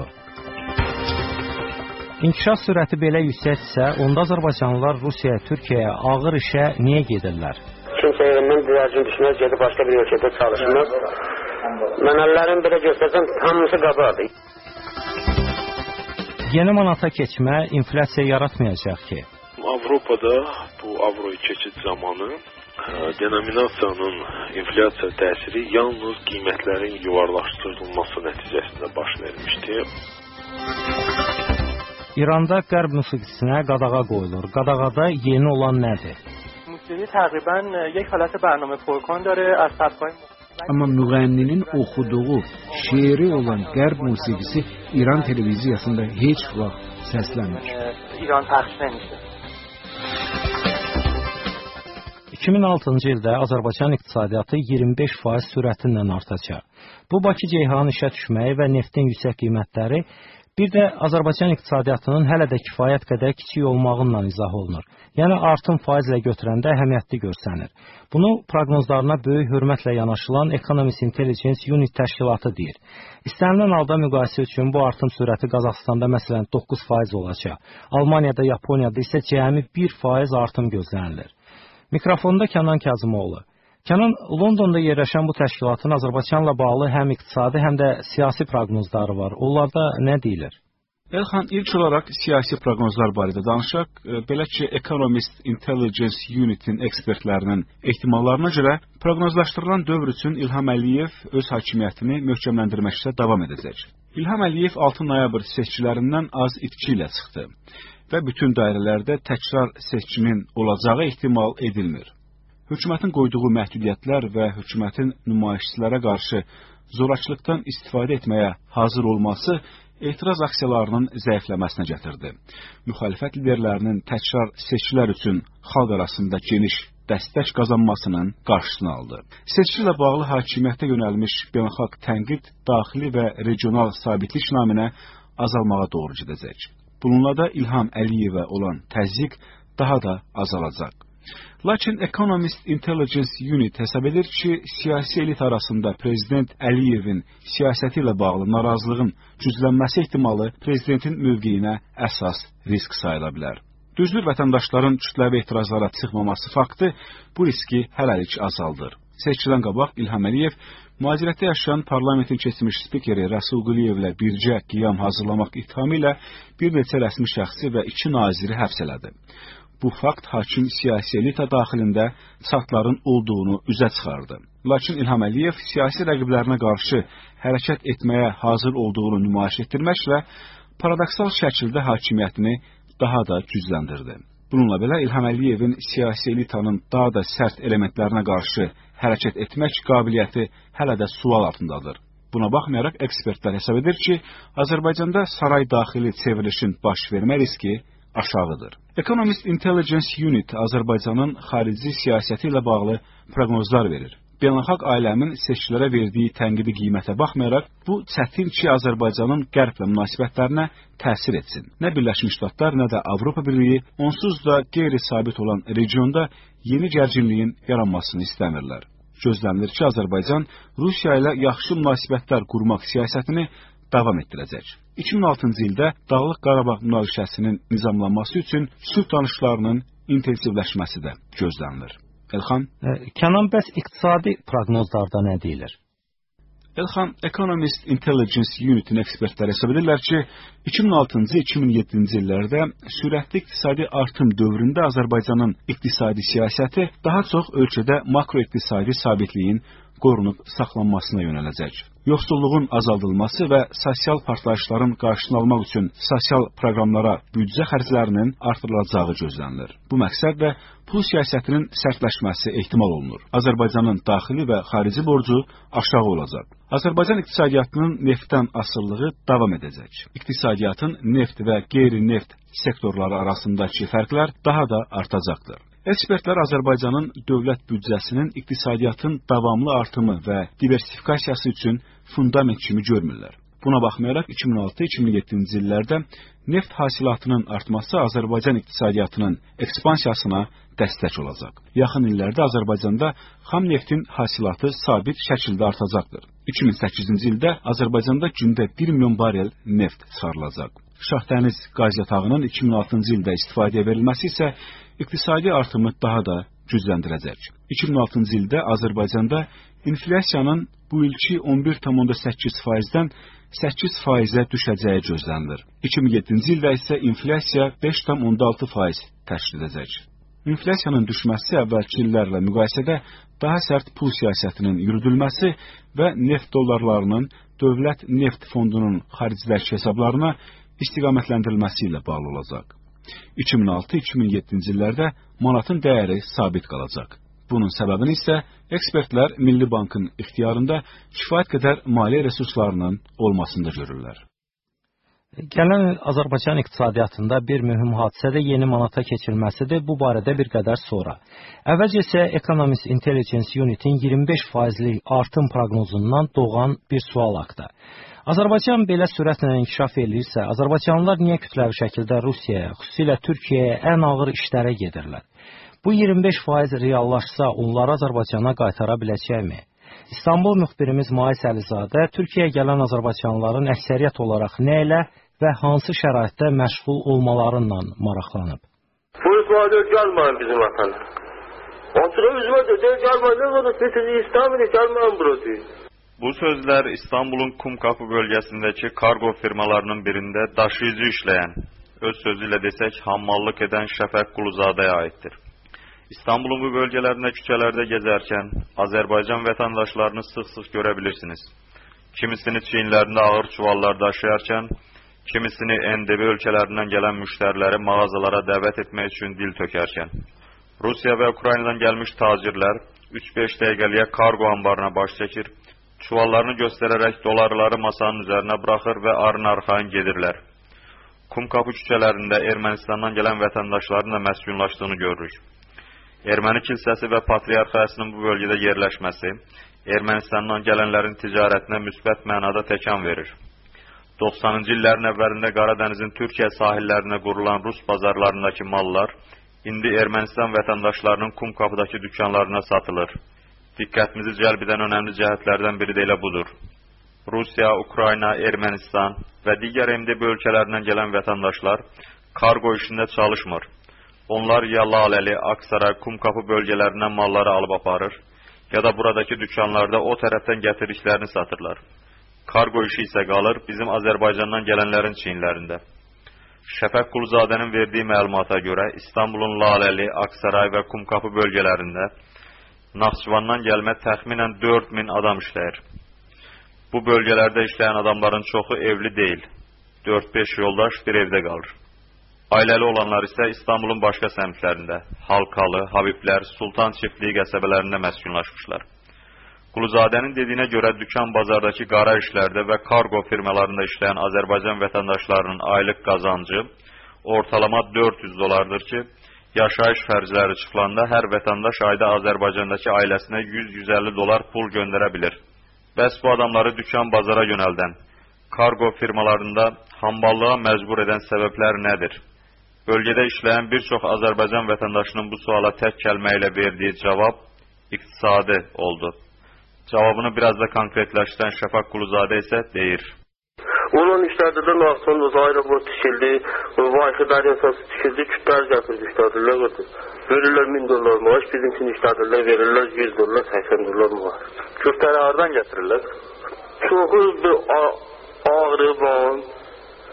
İnkişaf sürəti belə yüksəksə, onda azərbaycanlılar Rusiyaya, Türkiyəyə ağır işə niyə gedirlər? Kimsə yerindən düzəlcin düşünər, gedib başqa bir ölkədə çalışmaz. Mən əllərin belə göstərsəm, hamısı qabardır. Yeni manata keçmə inflyasiya yaratmayacaq ki. Avropada bu avroya keçid zamanı denominasiyanın inflyasiya təsiri yalnız qiymətlərin yuvarlaşdırılması nəticəsində baş vermişdi. İranda qərb musiqisinə qadağa qoyulur. Qadağada yeni olan nədir? Musiqi təqribən یک حالت برنامه پرکن داره از سبک‌های Amma müğənninin oxuduğu şeiri olan qərb musiqisi İran televiziyasında heç vaxt səslənmir. İran pəxş etmişdir. iki min altıncı ildə Azərbaycan iqtisadiyyatı iyirmi beş faiz sürətinlə artacaq. Bu Bakı Ceyhan işə düşməyi və neftin yüksək qiymətləri, bir də Azərbaycan iqtisadiyyatının hələ də kifayət qədər kiçik olmağından izah olunur. Yəni artım faizlə götürəndə əhəmiyyətli görsənir. Bunu proqnozlarına böyük hörmətlə yanaşılan Economist Intelligence Unit təşkilatı deyir. İstənilən halda müqayisə üçün bu artım sürəti Qazaxstanda məsələn doqquz faiz olacaq. Almaniyada, Yaponiyada isə cəmi bir faiz artım gözlənilir. Mikrofonda Kənan Kazımoğlu. Kənan, Londonda yerləşən bu təşkilatın Azərbaycanla bağlı həm iqtisadi, həm də siyasi proqnozları var. Onlarda nə deyilir? Elxan, ilk olaraq siyasi proqnozlar barədə danışaq. Belə ki, Economist Intelligence Unit-in ekspertlərinin ehtimallarına görə proqnozlaşdırılan dövr üçün İlham Əliyev öz hakimiyyətini möhkəmləndirməkdə davam edəcək. İlham Əliyev altı noyabr seçkilərindən az itki ilə çıxdı və bütün dairələrdə təkrar seçkimin olacağı ehtimal edilmir. Hökumətin qoyduğu məhdudiyyətlər və hökumətin nümayişçilərə qarşı zorakılıqdan istifadə etməyə hazır olması etiraz aksiyalarının zəifləməsinə gətirdi. Müxalifət liderlərinin təkrar seçkilər üçün xalq arasında geniş dəstək qazanmasının qarşısını aldı. Seçki ilə bağlı hakimiyyətə yönəlmiş beynəlxalq tənqid daxili və regional sabitlik naminə azalmağa doğru gedəcək. Bununla da İlham Əliyevə olan təzyiq daha da azalacaq. Lakin Economist Intelligence Unit hesab edir ki, siyasi elit arasında Prezident Əliyevin siyasəti ilə bağlı narazılığın güclənməsi ehtimalı prezidentin mövqeyinə əsas risk sayıla bilər. Düzdür, vətəndaşların kütləvi etirazlara çıxmaması faktı bu riski hələlik azaldır. Seçkidən qabaq İlham Əliyev mühacirətdə yaşayan parlamentin keçmiş spikeri Rəsul Quliyevlə bircə qiyam hazırlamaq ittihamı ilə bir neçə rəsmi şəxsi və iki naziri həbs elədi. Bu fakt hakim siyasi elita daxilində çatların olduğunu üzə çıxardı. Lakin İlham Əliyev siyasi rəqiblərinə qarşı hərəkət etməyə hazır olduğunu nümayiş etdirməklə paradoksal şəkildə hakimiyyətini daha da gücləndirdi. Bununla belə İlham Əliyevin siyasi elitanın daha da sərt elementlərinə qarşı hərəkət etmək qabiliyyəti hələ də sual altındadır. Buna baxmayaraq ekspertlər hesab edir ki, Azərbaycanda saray daxili çevrilişin baş vermə riski aşağıdır. Economist Intelligence Unit Azərbaycanın xarici siyasəti ilə bağlı proqnozlar verir. Beynəlxalq aləmin seçkilərə verdiyi tənqidi qiymətə baxmayaraq, bu çətin ki, Azərbaycanın qərblə münasibətlərinə təsir etsin. Nə Birləşmiş Ştatlar, nə də Avropa Birliyi onsuz da qeyri-sabit olan regionda yeni gərginliyin yaranmasını istəmirlər. Gözlənilir ki, Azərbaycan Rusiya ilə yaxşı münasibətlər qurmaq siyasətini davam etdirəcək. iki min altıncı ildə Dağlıq Qarabağ münaqişəsinin nizamlanması üçün sülh danışıqlarının intensivləşməsi də gözlənilir. Elxan? Kənan, bəs iqtisadi proqnozlarda nə deyilir? Elxan, Economist Intelligence Unit-in ekspertləri hesab edirlər ki, iki min altıncı iki min yeddinci illərdə sürətli iqtisadi artım dövründə Azərbaycanın iqtisadi siyasəti daha çox ölkədə makroiqtisadi sabitliyin qorunub saxlanmasına yönələcək. Yoxsulluğun azaldılması və sosial partlayışların qarşısını almaq üçün sosial proqramlara büdcə xərclərinin artırılacağı gözlənilir. Bu məqsədlə pul siyasətinin sərtləşməsi ehtimal olunur. Azərbaycanın daxili və xarici borcu aşağı olacaq. Azərbaycan iqtisadiyyatının neftdən asılılığı davam edəcək. İqtisadiyyatın neft və qeyri-neft sektorları arasındakı fərqlər daha da artacaqdır. Ekspertlər Azərbaycanın dövlət büdcəsinin iqtisadiyyatın davamlı artımı və diversifikasiyası üçün fundament kimi görmürlər. Buna baxmayaraq iki min altı iki min yeddinci illərdə neft hasilatının artması Azərbaycan iqtisadiyyatının ekspansiyasına dəstək olacaq. Yaxın illərdə Azərbaycanda xam neftin hasilatı sabit şəkildə artacaqdır. iki min səkkizinci ildə Azərbaycanda gündə bir milyon barel neft çıxarılacaq. Şahdəniz qaz yatağının iki min altıncı ildə istifadəyə verilməsi isə iqtisadi artımı daha da gücləndirəcək. iki min altıncı ildə Azərbaycanda inflyasiyanın bu ilki on bir tam onda səkkiz faizdən səkkiz faizə düşəcəyi gözlənilir. iki min yeddinci ildə isə inflyasiya beş tam onda altı faiz təşkil edəcək. İnflyasiyanın düşməsi əvvəlki illərlə müqayisədə daha sərt pul siyasətinin yürüdülməsi və neft dollarlarının dövlət neft fondunun xaricdəki hesablarına istiqamətləndirilməsi ilə bağlı olacaq. iki min altı iki min yeddinci illərdə manatın dəyəri sabit qalacaq. Bunun səbəbini isə ekspertlər Milli Bankın ixtiyarında kifayət qədər maliyyə resurslarının olmasında görürlər. Gələn il Azərbaycan iqtisadiyyatında bir mühüm hadisə də yeni manata keçirilməsidir. Bu barədə bir qədər sonra. Əvvəlcə isə Economist Intelligence Unit-in iyirmi beş faizlik artım proqnozundan doğan bir sual haqqında. Azərbaycan belə sürətlə inkişaf eləyirsə, azərbaycanlılar niyə kütləvi şəkildə Rusiyaya, xüsusilə Türkiyəyə ən ağır işlərə gedirlər? Bu iyirmi beş faiz reallaşsa, onları Azərbaycana qaytara biləcəkmi? İstanbul müxbirimiz Mais Əlizadə Türkiyəyə gələn azərbaycanlıların əksəriyyət olaraq nə ilə və hansı şəraitdə məşğul olmalarından maraqlanıb. Polis vardır, gəlməyin bizim vətənə. Oturub üzmə də, gəlməyin, nə qədər siz İstanbul'da gəlməyin burada. Bu sözlər İstanbul'un Kumkapı bölgəsindəki kargo firmalarının birində daşıyıcı işləyən, öz sözü ilə desək, hammallıq edən Şəfəq Quluzadəyə aiddir. İstanbul'un bu bölgelərində küçələrdə gezərkən Azərbaycan vətəndaşlarını sıx-sıx görə bilirsiniz. Kimisini çiyinlərində ağır çuvallar daşıyarkən, kimisini N D B ölkələrindən gələn müştəriləri mağazalara dəvət etmək üçün dil tökərkən. Rusiya və Ukraynadan gəlmiş tacirlər üç beş dəqiqəliyə kargo anbarına baş çəkir, çuvallarını göstərərək dolarları masanın üzərinə buraxır və arın-arxayın gedirlər. Kumkapı küçələrində Ermənistandan gələn vətəndaşların da məskunlaşdığını görürük. Erməni kilsəsi və patriarxiyasının bu bölgədə yerləşməsi Ermənistandan gələnlərin ticarətinə müsbət mənada təkan verir. doxsanıncı illərin əvvəlində Qaradənizin Türkiyə sahillərinə qurulan Rus bazarlarındakı mallar indi Ermənistan vətəndaşlarının Kumkapıdakı dükanlarına satılır. Diqqətimizi cəlb edən önəmli cəhətlərdən biri də elə budur. Rusiya, Ukrayna, Ermənistan və digər M D B ölkələrindən gələn vətəndaşlar kargo işində çalışmır. Onlar ya Laleli, Aksaray, Kumkapı bölgələrindən malları alıb aparır, ya da buradakı dükanlarda o tərəfdən gətirdiklərini satırlar. Kargo işi isə qalır bizim Azərbaycandan gələnlərin çiyinlərində. Şəfəq Quluzadənin verdiyi məlumata görə İstanbul'un Laleli, Aksaray və Kumkapı bölgələrində Naxçıvandan gəlmə təxminən dörd min adam işləyir. Bu bölgələrdə işləyən adamların çoxu evli deyil. dörd beş yoldaş bir evdə qalır. Ailəli olanlar isə İstanbul'un başqa səmtlərində, Halkalı, Habiblər, Sultan Çiftliyi qəsəbələrində məskunlaşmışlar. Quluzadənin dediyinə görə dükan bazardakı qara işlərdə və kargo firmalarında işləyən Azərbaycan vətəndaşlarının aylıq qazancı ortalama dörd yüz dolardır ki, yaşayış xərcləri çıxılanda hər vətəndaş ayda Azərbaycandakı ailəsinə yüz yüz əlli dolar pul göndərə bilir. Bəs bu adamları dükan bazara yönəldən, kargo firmalarında hamballığa məcbur edən səbəblər nədir? Bölgədə işləyən bir çox Azərbaycan vətəndaşının bu suala tək kəlmə ilə verdiyi cavab iqtisadi oldu. Cavabını biraz da konkretləşdirən Şəfəq Quluzadə isə deyir. Onun işlədirlər, Naxçıvanda aeroport tikildi, Vayxı Dəryasası tikildi, kütlər gətirdi işlədirlər. Verirlər min dollar maaş, bizimkini işlədirlər, verirlər yüz dollar, səksən dollar maaş. Kütləri hardan gətirirlər? Çoxu Ağrı, Van,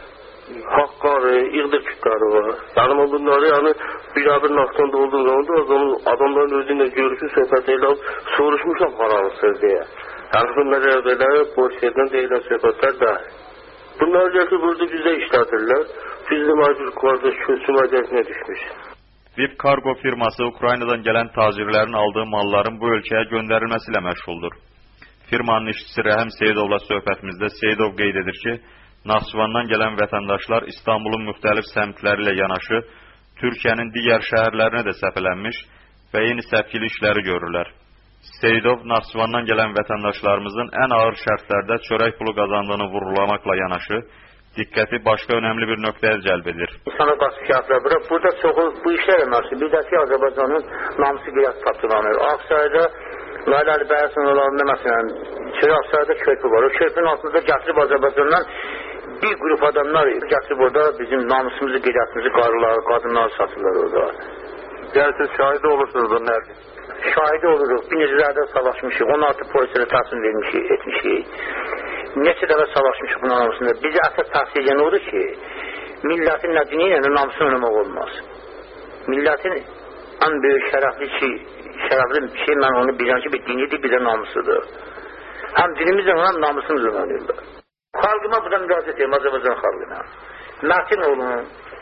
Hakkari, İğdir kütleri var. Yani bunları yani birebir Naxçıvanda olduğu zaman da o zaman adamların özüyle görüşü söhbət eyle soruşmuşam haranısız diye. Yani bunları böyle boş yerden deyilen söhbətlər de. Bunlar geldi burada bize işledirler. Biz de mecbur kardeş çözüm adetine düşmüş. V I P Kargo firması Ukraynadan gelen tacirlerin aldığı malların bu ölkəyə göndərilməsiyle məşğuldur. Firmanın işçisi Rəhəm Seyidovla söhbətimizdə Seyidov qeyd edir ki, Naxçıvandan gələn vətəndaşlar İstanbulun müxtəlif səmtləri ilə yanaşı, Türkiyənin digər şəhərlərinə də səpələnmiş və eyni səpkili işləri görürlər. Seyidov Naxçıvandan gələn vətəndaşlarımızın ən ağır şərtlərdə çörək pulu qazandığını vurğulamakla yanaşı, diqqəti başqa önəmli bir nöqtəyə cəlb edir. İnsana başı şərtlər bura, burada çoxu bu işlərlə məşğul. Bir də ki, Azərbaycanın namusu qiyas tapdırlanır. Aksarayda Layla Bəyə sınırlarında məsələn, Çıraqsarayda körpü var. O körpünün altında gətirib Azərbaycandan bir qrup adamlar gətirib orada bizim namusumuzu, qeyrətimizi, qarılar, qadınlar satırlar orada. Yəni siz şahidi olursunuz da nə? Şahidi oluruq. Biniclərdə savaşmışıq. on altı polislərə təhsil vermişik, etmişik. Neçə dəfə savaşmışıq bunun namusunda. Bizə əsas təhsil edən odur ki, millətin nə dini ilə namusunu oynamaq olmaz. Millətin ən böyük şərəfli şey, şərəfli şey mən onu bilən ki, bir dinidir, bir də namusudur. Həm dinimizlə, həm namusumuzla oynayırlar. Xalqıma buradan müraciət edeyim, Azərbaycan xalqına. Mətin olun,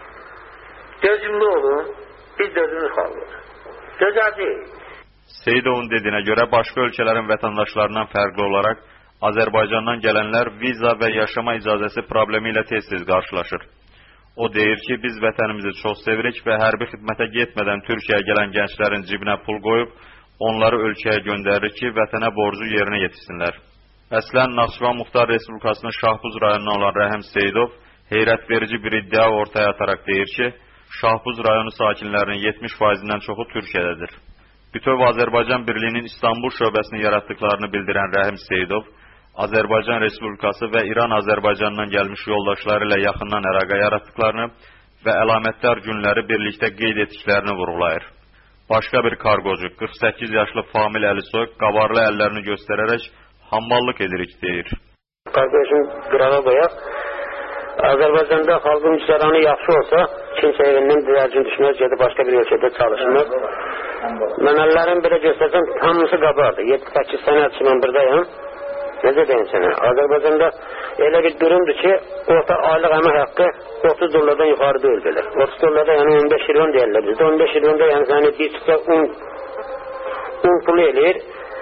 dözümlü olun, biz dözümlü xalqıq. Gözəl deyil. Seyidovun dediyinə görə başqa ölkələrin vətəndaşlarından fərqli olaraq Azərbaycandan gələnlər viza və yaşama icazəsi problemi ilə tez-tez qarşılaşır. O deyir ki, biz vətənimizi çox sevirik və hərbi xidmətə getmədən Türkiyəyə gələn gənclərin cibinə pul qoyub, onları ölkəyə göndərir ki, vətənə borcu yerinə yetirsinlər. Əslən, Naxçıvan Muxtar Respublikasının Şahbuz rayonundan olan Rəhəm Seyidov heyrət verici bir iddia ortaya ataraq deyir ki, Şahbuz rayonu sakinlərinin yetmiş faizindən çoxu Türkiyədədir. Bütöv Azərbaycan Birliyinin İstanbul şöbəsini yaratdıqlarını bildirən Rəhim Seyidov, Azərbaycan Respublikası və İran Azərbaycandan gəlmiş yoldaşları ilə yaxından əlaqə yaratdıqlarını və əlamətdar günləri birlikdə qeyd etdiklərini vurğulayır. Başqa bir kargocu, qırx səkkiz yaşlı Famil Əlisoy, qabarlı əllərini göstərərək hamballıq edirik, deyir. Kardeşim qırağa qoyaq, Azərbaycanda xalqın işləranı yaxşı olsa, kimsə evindən dəyərcin düşməz, gedib başqa bir ölkədə çalışmaz. Mən əllərim belə göstərsəm, hamısı qabardır. yeddi səkkiz sənə ki, mən buradayım. Necə deyim sənə? Azərbaycanda elə bir durumdur ki, orta aylıq əmək haqqı otuz dollardan yuxarı deyil belə. otuz dollarda yəni on beş milyon deyirlər bizdə. on beş milyonda yəni səni bir çıxsa un, un pulu eləyir.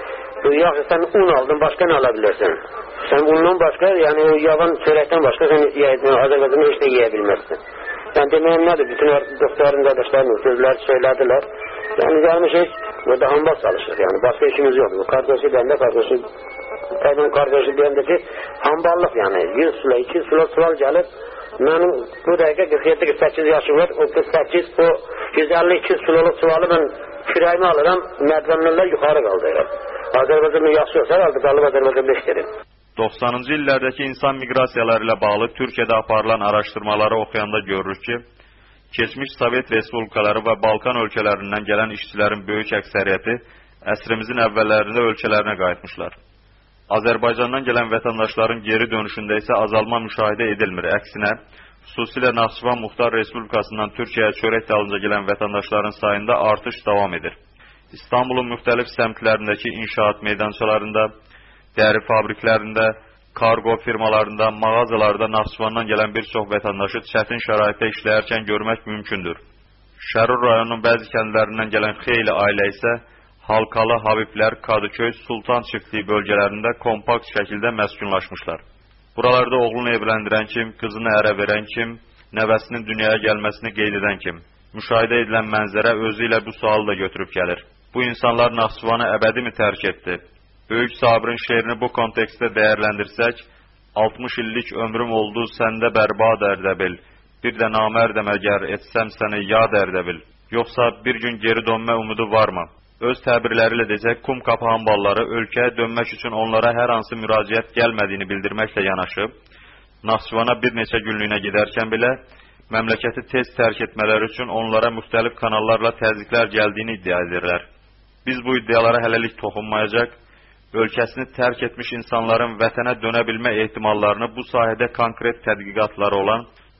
Yaxşı, sən un aldın, başqa nə ala bilirsən? Sən bundan başqa, yəni o yavan çörəkdən başqa sən Azərbaycanda heç də yeyə bilməzsən. Yəni deməyəm nədir? Bütün doktorun qardaşlarının sözləri söylədilər. Yəni gəlmişik, burada hambal çalışır. Yəni başqa işimiz yoxdur. Kardeşi deyəndə kardeşi, təbii kardeşi deyəndə ki, hamballıq yəni. yüz sula, iki yüz sula sual gəlib. Mənim bu dəqiqə qırx yeddi qırx səkkiz yaşım var. O qırx səkkiz, o yüz əlli iki yüz sululuq sualı mən kürəyimi alıram, mədvəmlərlə yuxarı qaldırıram. Azərbaycanın yaxşı olsa, herhalde qalıb Azərbaycanda işlərim. doxsanıncı illərdəki insan miqrasiyaları ilə bağlı Türkiyədə aparılan araşdırmaları oxuyanda görürük ki, keçmiş Sovet Respublikaları və Balkan ölkələrindən gələn işçilərin böyük əksəriyyəti əsrimizin əvvəllərində ölkələrinə qayıtmışlar. Azərbaycandan gələn vətəndaşların geri dönüşündə isə azalma müşahidə edilmir. Əksinə, xüsusilə Naxçıvan Muxtar Respublikasından Türkiyəyə çörək dalınca gələn vətəndaşların sayında artış davam edir. İstanbulun müxtəlif səmtlərindəki inşaat meydançalarında, dəri fabriklərində, kargo firmalarında, mağazalarda Naxçıvandan gələn bir çox vətəndaşı çətin şəraitdə işləyərkən görmək mümkündür. Şərur rayonunun bəzi kəndlərindən gələn xeyli ailə isə Halkalı, Habiblər, Kadıköy, Sultan çiftliyi bölgələrində kompakt şəkildə məskunlaşmışlar. Buralarda oğlunu evləndirən kim, qızını ərə verən kim, nəvəsinin dünyaya gəlməsini qeyd edən kim. Müşahidə edilən mənzərə özü ilə bu sualı da götürüb gəlir. Bu insanlar Naxçıvanı əbədi mi tərk etdi? Böyük Sabirin şeirini bu kontekstdə dəyərləndirsək, altmış illik ömrüm oldu səndə bərbad ərdəbil, bir də namərdəm əgər etsəm səni yad ərdəbil, yoxsa bir gün geri dönmə umudu varmı? Öz təbirləri ilə desək, kum kapı hambalları ölkəyə dönmək üçün onlara hər hansı müraciət gəlmədiyini bildirməklə yanaşı, Naxçıvana bir neçə günlüyünə gedərkən belə, məmləkəti tez tərk etmələri üçün onlara müxtəlif kanallarla təzyiqlər gəldiyini iddia edirlər. Biz bu iddialara hələlik toxunmayacaq, ölkəsini tərk etmiş insanların vətənə dönə bilmə ehtimallarını bu sahədə konkret tədqiqatları olan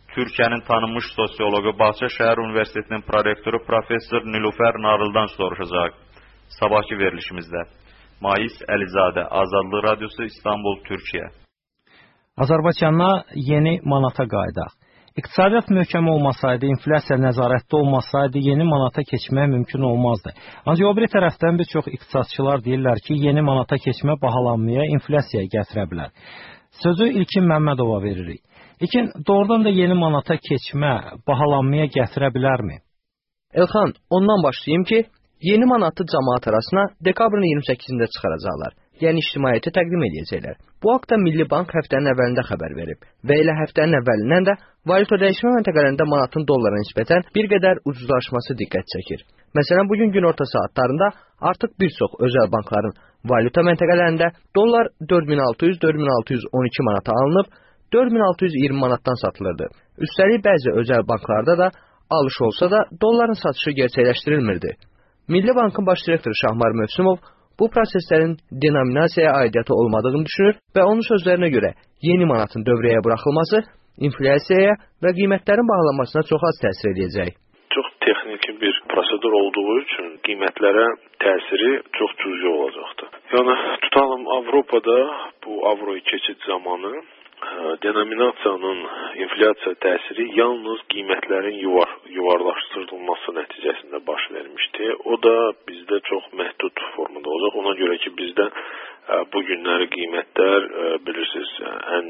Türkiyənin tanınmış sosioloqu Bağça Şəhər Universitetinin prorektoru professor Nilufər Narıldan soruşacaq. Sabahki verilişimizdə. Mais Əlizadə, Azadlıq Radiosu, İstanbul, Türkiyə. Azərbaycana yeni manata qaydaq. İqtisadiyyat möhkəm olmasaydı, inflyasiya nəzarətdə olmasaydı, yeni manata keçmək mümkün olmazdı. Ancaq o bir tərəfdən bir çox iqtisadçılar deyirlər ki, yeni manata keçmə bahalanmaya, inflyasiyaya gətirə bilər. Sözü İlkin Məmmədova veririk. İlkin, doğrudan da yeni manata keçmə bahalanmaya gətirə bilərmi? Elxan, ondan başlayayım ki, yeni manatı cəmaət arasına dekabrın iyirmi səkkizində çıxaracaqlar. Yəni ictimaiyyətə təqdim edəcəklər. Bu haqda Milli Bank həftənin əvvəlində xəbər verib və elə həftənin əvvəlindən də valyuta dəyişmə məntəqələrində manatın dollara nisbətən bir qədər ucuzlaşması diqqət çəkir. Məsələn, bugün günorta saatlarında artıq bir çox özəl bankların valyuta məntəqələrində dollar dörd min altı yüz - dörd min altı yüz on iki manata alınıb, dörd min altı yüz iyirmi manatdan satılırdı. Üstəlik bəzi özəl banklarda da alış olsa da dolların satışı gerçəkləşdirilmirdi. Milli Bankın baş direktoru Şahmar Mövsümov bu proseslərin denominasiyaya aidiyyatı olmadığını düşünür və onun sözlərinə görə yeni manatın dövrəyə buraxılması inflyasiyaya və qiymətlərin bahalanmasına çox az təsir edəcək. Çox texniki bir prosedur olduğu üçün qiymətlərə təsiri çox cüzi olacaqdır. Yəni tutalım Avropada bu avroya keçid zamanı denominasiyanın inflyasiya təsiri yalnız qiymətlərin yuvar, yuvarlaşdırılması nəticəsində baş vermişdi. O da bizdə çox məhdud formada olacaq. Ona görə ki, bizdə bu günləri qiymətlər bilirsiniz, ən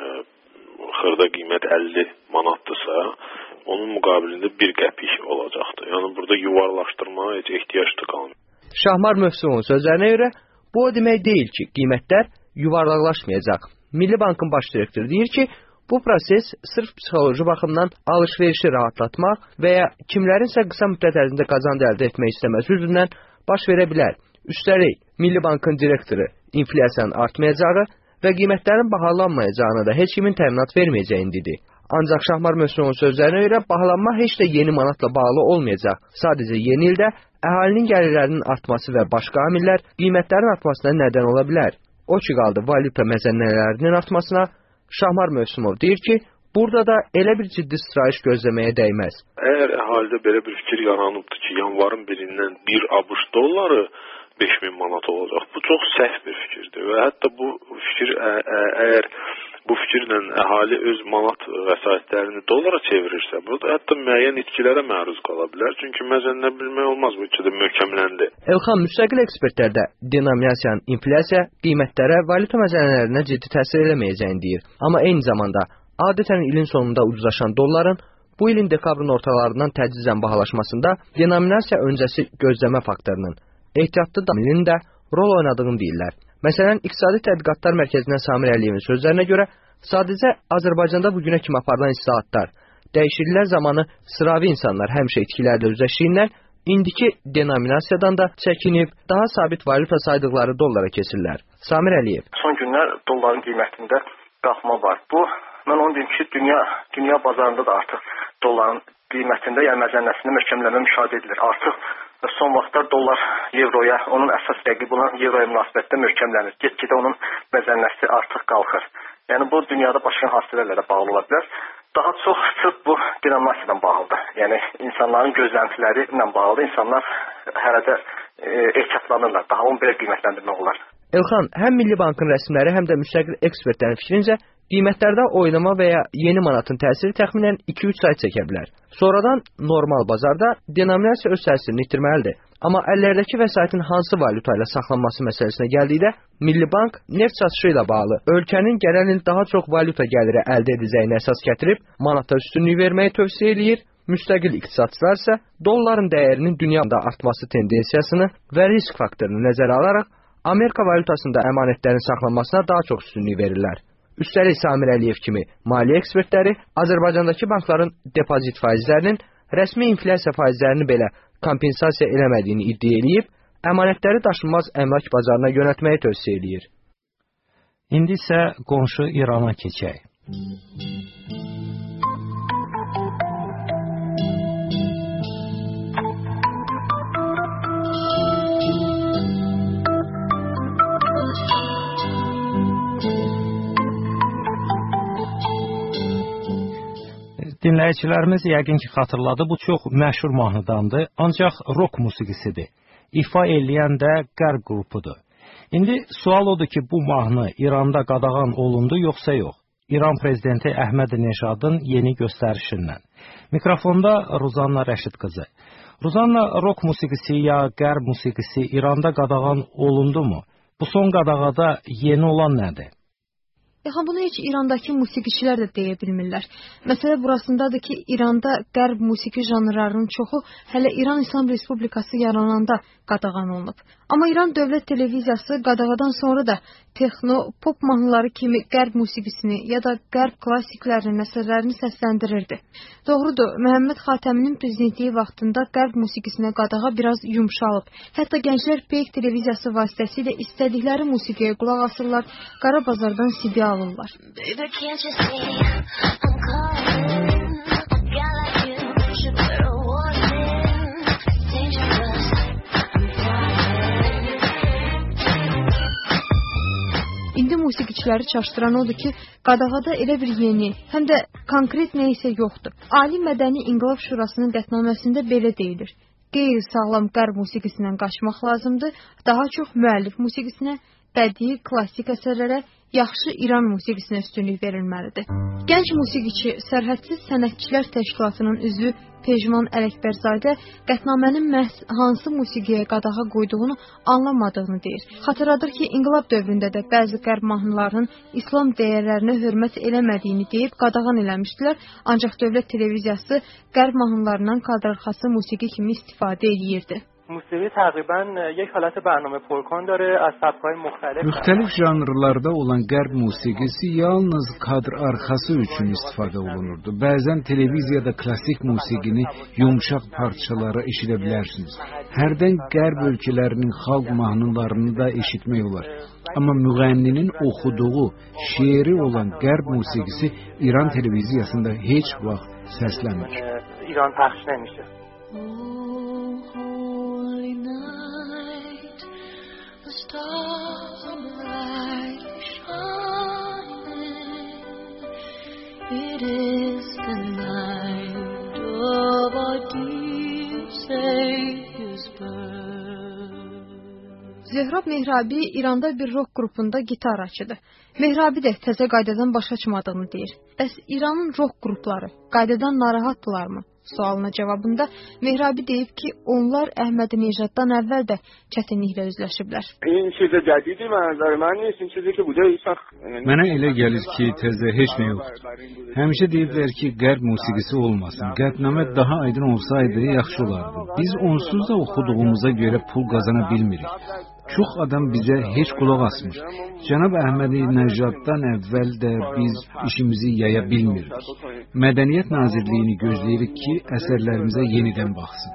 xırda qiymət əlli manatdırsa, onun müqabilində bir qəpik olacaqdır. Yəni burada yuvarlaşdırmaya heç ehtiyac da qalmır. Şahmar Mövsümovun sözlərinə görə bu o demək deyil ki, qiymətlər yuvarlaqlaşmayacaq. Milli Bankın baş direktoru deyir ki, bu proses sırf psixoloji baxımdan alış-verişi rahatlatmaq və ya kimlərinsə qısa müddət ərzində qazanc əldə etmək istəməsi üzündən baş verə bilər. Üstəlik, Milli Bankın direktoru inflyasiyanın artmayacağı və qiymətlərin bahalanmayacağını da heç kimin təminat verməyəcəyini dedi. Ancaq Şahmar Mövsümovun sözlərinə görə bahalanma heç də yeni manatla bağlı olmayacaq. Sadəcə yeni ildə əhalinin gəlirlərinin artması və başqa amillər qiymətlərin artmasına nədən ola bilər. O ki qaldı valyuta məzənnələrinin artmasına, Şahmar Mövsümov deyir ki, burada da elə bir ciddi sıçrayış gözləməyə dəyməz. Əgər əhalidə belə bir fikir yaranıbdır ki, yanvarın birindən bir ABŞ dolları beş min manat olacaq, bu çox səhv bir fikirdir və hətta bu fikir əgər bu fikirlə əhali öz manat vəsaitlərini dollara çevirirsə, burada hətta müəyyən itkilərə məruz qala bilər. Çünki məzənnə bilmək olmaz, bu iki də möhkəmləndi. Elxan, müstəqil ekspertlər də denominasiyanın inflyasiya qiymətlərə, valyuta məzənnələrinə ciddi təsir eləməyəcəyini deyir. Amma eyni zamanda adətən ilin sonunda ucuzlaşan dolların bu ilin dekabrın ortalarından tədricən bahalaşmasında denominasiya öncəsi gözləmə faktorunun ehtiyatlı damilinin də rol oynadığını deyirlər. Məsələn, İqtisadi Tədqiqatlar Mərkəzindən Samir Əliyevin sözlərinə görə sadəcə Azərbaycanda bugünə kimi aparılan islahatlar, dəyişikliklər zamanı sıravi insanlar həmişə itkilərlə üzləşdiyindən indiki denominasiyadan da çəkinib daha sabit valyuta saydıqları dollara keçirlər. Samir Əliyev. Son günlər dolların qiymətində qalxma var. Bu, mən onu deyim ki, dünya, dünya bazarında da artıq dolların qiymətində, yəni məzənnəsində möhkəmlənmə müşahidə edilir. Artıq son vaxtlar dollar evroya, onun əsas rəqibi olan evroya münasibətdə möhkəmlənir. Get-gedə onun məzənnəsi artıq qalxır. Yəni bu dünyada başqa hadisələrlə də bağlı ola bilər. Daha çox sırf bu denominasiyadan bağlıdır. Yəni insanların gözləntiləri ilə bağlıdır. İnsanlar hələ də e, ehtiyatlanırlar. Daha onu belə qiymətləndirmək olar. Elxan, həm Milli Bankın rəsmiləri, həm də müstəqil ekspertlərin fikrincə qiymətlərdə oynama və ya yeni manatın təsiri təxminən iki üç ay çəkə bilər. Sonradan normal bazarda denominasiya öz təsirini itirməlidir. Amma əllərdəki vəsaitin hansı valyuta ilə saxlanması məsələsinə gəldikdə, Milli Bank neft satışı ilə bağlı ölkənin gələn il daha çox valyuta gəliri əldə edəcəyini əsas gətirib, manata üstünlük verməyi tövsiyə eləyir. Müstəqil iqtisadçılar isə dolların dəyərinin dünyada artması tendensiyasını və risk faktorunu nəzərə alaraq Amerika valyutasında əmanətlərin saxlanmasına daha çox üstünlük verirlər. Üstəlik Samir Əliyev kimi maliyyə ekspertləri Azərbaycandakı bankların depozit faizlərinin rəsmi inflyasiya faizlərini belə kompensasiya eləmədiyini iddia eləyib, əmanətləri daşınmaz əmlak bazarına yönəltməyi tövsiyə eləyir. İndi isə qonşu İrana keçək. dinləyicilərimiz yəqin ki, xatırladı, bu çox məşhur mahnıdandır, ancaq rock musiqisidir. İfa eləyən də Qərb qrupudur. İndi sual odur ki, bu mahnı İranda qadağan olundu, yoxsa yox? İran prezidenti Əhməd Neşadın yeni göstərişindən. Mikrofonda Ruzanna Rəşid qızı. Ruzanna, rock musiqisi ya Qərb musiqisi İranda qadağan olundu mu? Bu son qadağada yeni olan nədir? Yaxın bunu heç İrandakı musiqiçilər də deyə bilmirlər. Məsələ burasındadır ki, İranda qərb musiqi janrlarının çoxu hələ İran İslam Respublikası yarananda qadağan olunub. Amma İran Dövlət Televiziyası qadağadan sonra da texno, pop mahnıları kimi qərb musiqisini ya da qərb klassiklərinin əsərlərini səsləndirirdi. Doğrudur, Məhəmməd Xatəminin prezidentliyi vaxtında qərb musiqisinə qadağa biraz yumşalıb. Hətta gənclər Peyk televiziyası vasitəsilə istədikləri musiqiyə qulaq asırlar, qara bazardan C D alırlar. İndi musiqiçiləri çaşdıran odur ki, qadağada elə bir yeni, həm də konkret nə isə yoxdur. Ali Mədəni İnqilab Şurasının qətnaməsində belə deyilir. Qeyri-sağlam qərb musiqisindən qaçmaq lazımdır, daha çox müəllif musiqisinə, bədii, klassik əsərlərə, yaxşı İran musiqisinə üstünlük verilməlidir. Gənc musiqiçi, Sərhədsiz Sənətçilər Təşkilatının üzvü Pejman Ələkbərzadə qətnamənin məhz hansı musiqiyə qadağa qoyduğunu anlamadığını deyir. Xatırladır ki, inqilab dövründə də bəzi qərb mahnılarının İslam dəyərlərinə hörmət eləmədiyini deyib qadağan eləmişdilər, ancaq dövlət televiziyası qərb mahnılarından kadrarxası musiqi kimi istifadə edirdi. موسیقی تقریبا یک حالت برنامه پرکن داره از سبک‌های مختلف. Müxtəlif janrlarda olan qərb musiqisi yalnız kadr arxası üçün istifadə olunurdu. Bəzən televiziyada klassik musiqini yumşaq parçalara eşidə bilərsiniz. Hərdən qərb ölkələrinin xalq mahnılarını da eşitmək olar. Amma müğənninin oxuduğu, şeiri olan qərb musiqisi İran televiziyasında heç vaxt səslənmir. İran پخش نمیشه. Stars are brightly shining. It is the night of our dear Savior's birth. Zehrab Mehrabi İranda bir rock qrupunda gitar açıdır. Mehrabi də təzə qaydadan baş açmadığını deyir. Bəs İranın rock qrupları qaydadan narahatdırlarmı? Sualına cavabında Mehrabi deyib ki, onlar Əhmədinejaddan əvvəl də çətinliklə üzləşiblər. Mənə elə gəlir ki, təzə heç nə yoxdur. Həmişə deyiblər ki, qərb musiqisi olmasın. Qətnamə daha aydın olsaydı yaxşı olardı. Biz onsuz da oxuduğumuza görə pul qazana bilmirik. Çox adam bizə heç qulaq asmır. Cənab Əhmədinejaddan əvvəl də biz işimizi yaya bilmirdik. Mədəniyyət Nazirliyini gözləyirik ki, əsərlərimizə yenidən baxsın.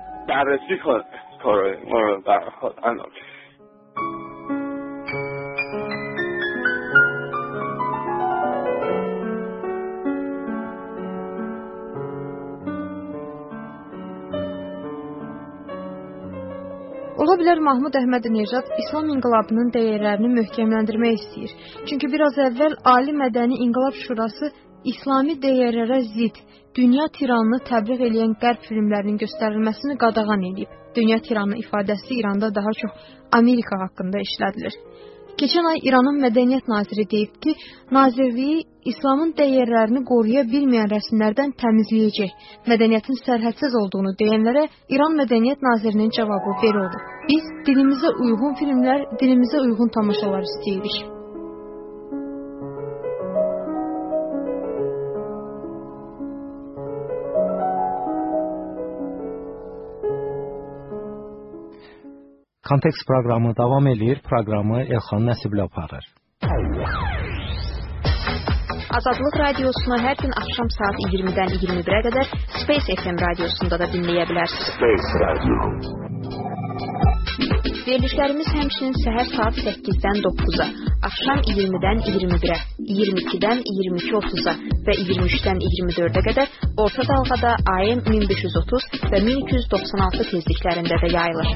Ola bilər Mahmud Əhmədinejad İslam inqilabının dəyərlərini möhkəmləndirmək istəyir. Çünki biraz əvvəl Ali Mədəni İnqilab Şurası İslami dəyərlərə zidd, dünya tiranını təbliğ edən qərb filmlərinin göstərilməsini qadağan edib. Dünya tiranı ifadəsi İranda daha çox Amerika haqqında işlədilir. Keçən ay İranın Mədəniyyət Naziri deyib ki, Nazirliyi İslamın dəyərlərini qoruya bilməyən rəsmlərdən təmizləyəcək. Mədəniyyətin sərhədsiz olduğunu deyənlərə İran Mədəniyyət Nazirinin cavabı belə olub. Biz dilimizə uyğun filmlər, dilimizə uyğun tamaşalar istəyirik. Kontekst proqramı davam edir. Proqramı Elxan Nəsibli aparır. Azadlıq radiosunu hər gün axşam saat iyirmidən iyirmi birə qədər Space F M radiosunda da dinləyə bilərsiniz. Space Radio. Verilişlərimiz həmçinin səhər saat səkkizdən doqquza, axşam iyirmidən iyirmi birə, iyirmi ikidən iyirmi iki otuz'a və iyirmi üçdən iyirmi dördə qədər orta dalğada A M min beş yüz otuz və min iki yüz doxsan altı tezliklərində də yayılır.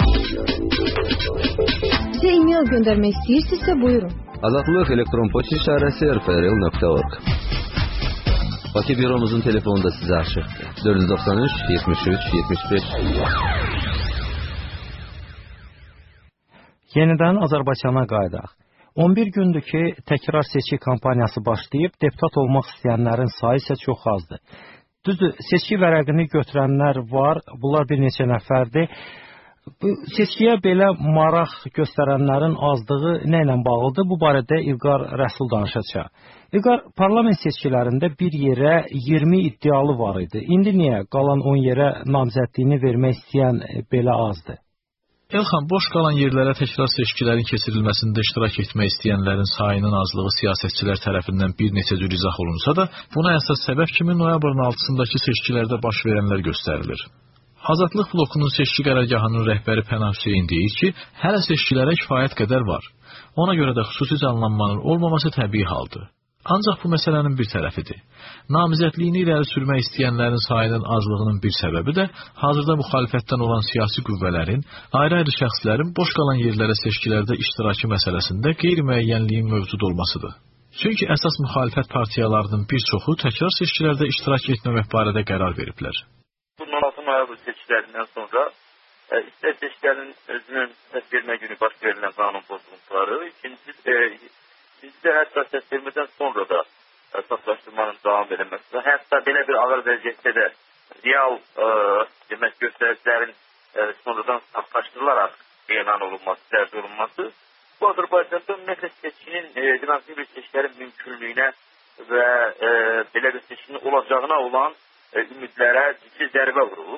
Sizə e-mail göndərmək istəyirsinizsə buyurun. Azadlıq elektron poçt işarəsi r f r l nöqtə org. Bakı büromuzun telefonu da size açık. dört yüz doksan üç yetmiş üç yetmiş beş. Yenidən Azərbaycana qayıdaq. on bir gündür ki, təkrar seçki kampaniyası başlayıb, deputat olmaq istəyənlərin sayı isə çox azdır. Düzdür, seçki vərəqini götürənlər var, bunlar bir neçə nəfərdir. Bu seçkiyə belə maraq göstərənlərin azlığı nə ilə bağlıdır? Bu barədə İlqar Rəsul danışacaq. İlqar, parlament seçkilərində bir yerə iyirmi iddialı var idi. İndi niyə qalan on yerə namizədliyini vermək istəyən belə azdır? Elxan, boş qalan yerlərə təkrar seçkilərin keçirilməsində iştirak etmək istəyənlərin sayının azlığı siyasətçilər tərəfindən bir neçə cür izah olunsa da, buna əsas səbəb kimi noyabrın altısındakı seçkilərdə baş verənlər göstərilir. Azadlıq blokunun seçki qərargahının rəhbəri Pənah Hüseyn deyir ki, hələ seçkilərə kifayət qədər var. Ona görə də xüsusi canlanmanın olmaması təbii haldır. Ancaq bu məsələnin bir tərəfidir. Namizədliyini irəli sürmək istəyənlərin sayının azlığının bir səbəbi də hazırda müxalifətdən olan siyasi qüvvələrin, ayrı-ayrı şəxslərin boş qalan yerlərə seçkilərdə iştirakı məsələsində qeyri-müəyyənliyin mövcud olmasıdır. Çünki əsas müxalifət partiyalarının bir çoxu təkrar seçkilərdə iştirak etməmək barədə qərar veriblər. on altı noyabr seçkilərindən sonra e, istər seçkilərin özünün səsvermə günü baş verilən qanun pozuntuları, ikincisi e, bizdə hətta səsvermədən sonra da e, saflaşdırmanın davam edilməsi, hətta belə bir ağır vəziyyətdə də real e, demək göstəricilərin e, sonradan saflaşdırılaraq elan olunması, dərd olunması, bu Azərbaycanda ümumiyyətlə seçkinin, e, dinamik bir seçkilərin mümkünlüyünə və e, belə bir seçkinin olacağına olan ümidlərə ciddi zərbə vurulub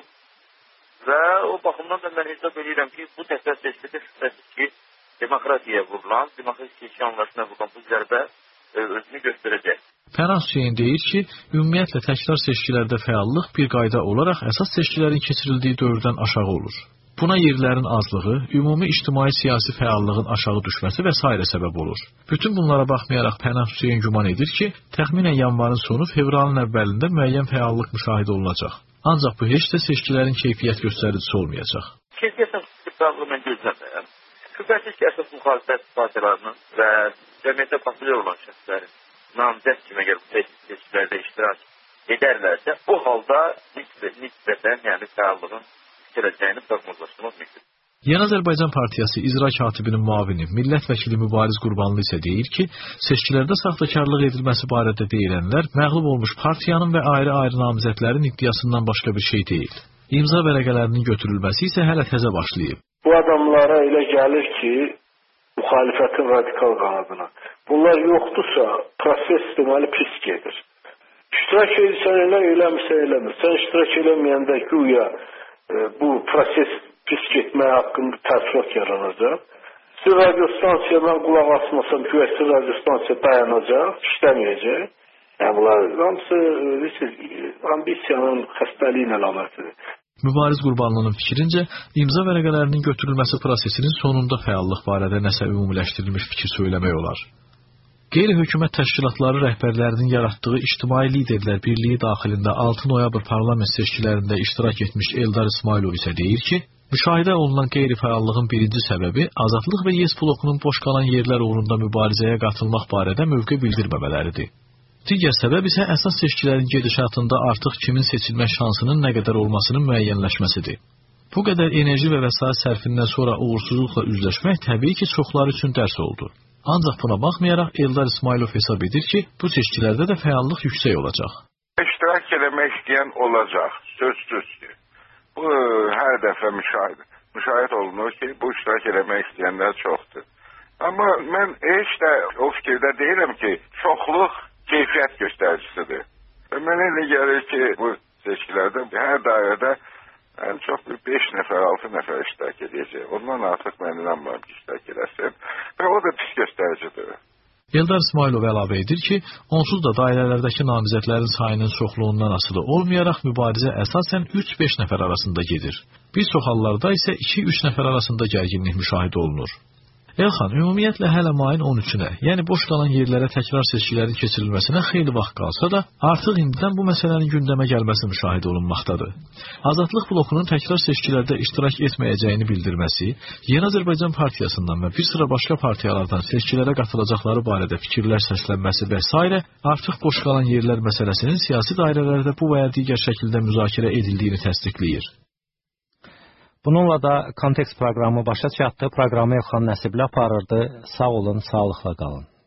və o baxımdan da mən hesab edirəm ki, bu təkrar seçkidə şübhəsiz ki, demokratiyaya vurulan, demokratik seçki anlayışına vurulan bu zərbə e, özünü göstərəcək. Pənah Hüseyn deyir ki, ümumiyyətlə təkrar seçkilərdə fəallıq bir qayda olaraq əsas seçkilərin keçirildiyi dövrdən aşağı olur. Buna yerlərin azlığı, ümumi ictimai-siyasi fəallığın aşağı düşməsi və s. səbəb olur. Bütün bunlara baxmayaraq Pənah Hüseyn güman edir ki, təxminən yanvarın sonu fevralın əvvəlində müəyyən fəallıq müşahidə olunacaq. Ancaq bu heç də seçkilərin keyfiyyət göstəricisi olmayacaq. Keyfiyyətlə fəallıq mən gözləmirəm. Şübhəsiz ki, əsas müxalifət partiyalarının və cəmiyyətdə populyar olan şəxslərin namizəd kimi əgər bu seçkilərdə iştirak edərlərsə, o halda nisbətən, yəni fəallığın gələcəyini proqnozlaşdırmaq mümkün. Yeni Azərbaycan Partiyası icra katibinin müavini, millət vəkili Mübariz Qurbanlı isə deyir ki, seçkilərdə saxtakarlıq edilməsi barədə deyilənlər məğlub olmuş partiyanın və ayrı-ayrı namizədlərin iddiasından başqa bir şey deyil. İmza vərəqələrinin götürülməsi isə hələ təzə başlayıb. Bu adamlara elə gəlir ki, müxalifətin radikal qanadına. Bunlar yoxdursa, proses deməli pis gedir. İştirak edirsən elə, eləmirsən eləmir. Sən iştirak eləməyəndə güya bu proses pis getməyə haqqında təəssürat yaranacaq. Siz radiostansiyadan qulaq asmasam, güvəsi radiostansiya dayanacaq, işləməyəcək. Yəni, bunlar hamısı ambisiyanın xəstəliyin əlamətidir. Mübariz Qurbanlının fikrincə, imza vərəqələrinin götürülməsi prosesinin sonunda fəallıq barədə nəsə ümumiləşdirilmiş fikir söyləmək olar. Qeyri-hökumət təşkilatları rəhbərlərinin yaratdığı İctimai Liderlər Birliyi daxilində altı noyabr parlament seçkilərində iştirak etmiş Eldar İsmailov isə deyir ki, müşahidə olunan qeyri-fəallığın birinci səbəbi Azadlıq və YES blokunun boş qalan yerlər uğrunda mübarizəyə qatılmaq barədə mövqe bildirməmələridir. Digər səbəb isə əsas seçkilərin gedişatında artıq kimin seçilmək şansının nə qədər olmasının müəyyənləşməsidir. Bu qədər enerji və vəsait sərfindən sonra uğursuzluqla üzləşmək təbii ki, çoxları üçün dərs oldu. Ancaq buna baxmayaraq Eldar İsmailov hesab edir ki, bu seçkilərdə də fəallıq yüksək olacaq. İştirak etmək istəyən olacaq, sözsüzdür. Bu hər dəfə müşahidə, müşahidə olunur ki, bu iştirak etmək istəyənlər çoxdur. Amma mən heç də o fikirdə deyirəm ki, çoxluq keyfiyyət göstəricisidir. Mənə elə gəlir ki, bu seçkilərdə hər dairədə ən çox bir beş nəfər, altı nəfər iştirak edəcək. Ondan artıq mən inanmıram ki, iştirak edəsin. Və o da pis göstəricidir. Eldar İsmailov əlavə edir ki, onsuz da dairələrdəki namizədlərin sayının çoxluğundan asılı olmayaraq mübarizə əsasən üç beş nəfər arasında gedir. Bir çox hallarda isə iki üç nəfər arasında gərginlik müşahidə olunur. Elxan, ümumiyyətlə hələ mayın on üçünə, yəni boş qalan yerlərə təkrar seçkilərin keçirilməsinə xeyli vaxt qalsa da, artıq indidən bu məsələnin gündəmə gəlməsi müşahidə olunmaqdadır. Azadlıq blokunun təkrar seçkilərdə iştirak etməyəcəyini bildirməsi, Yeni Azərbaycan Partiyasından və bir sıra başqa partiyalardan seçkilərə qatılacaqları barədə fikirlər səslənməsi və s. artıq boş qalan yerlər məsələsinin siyasi dairələrdə bu və ya digər şəkildə müzakirə edildiyini təsdiqləyir. Bununla da Kontekst proqramı başa çatdı. Proqramı Elxan Nəsibli aparırdı. Sağ olun, sağlıqla qalın.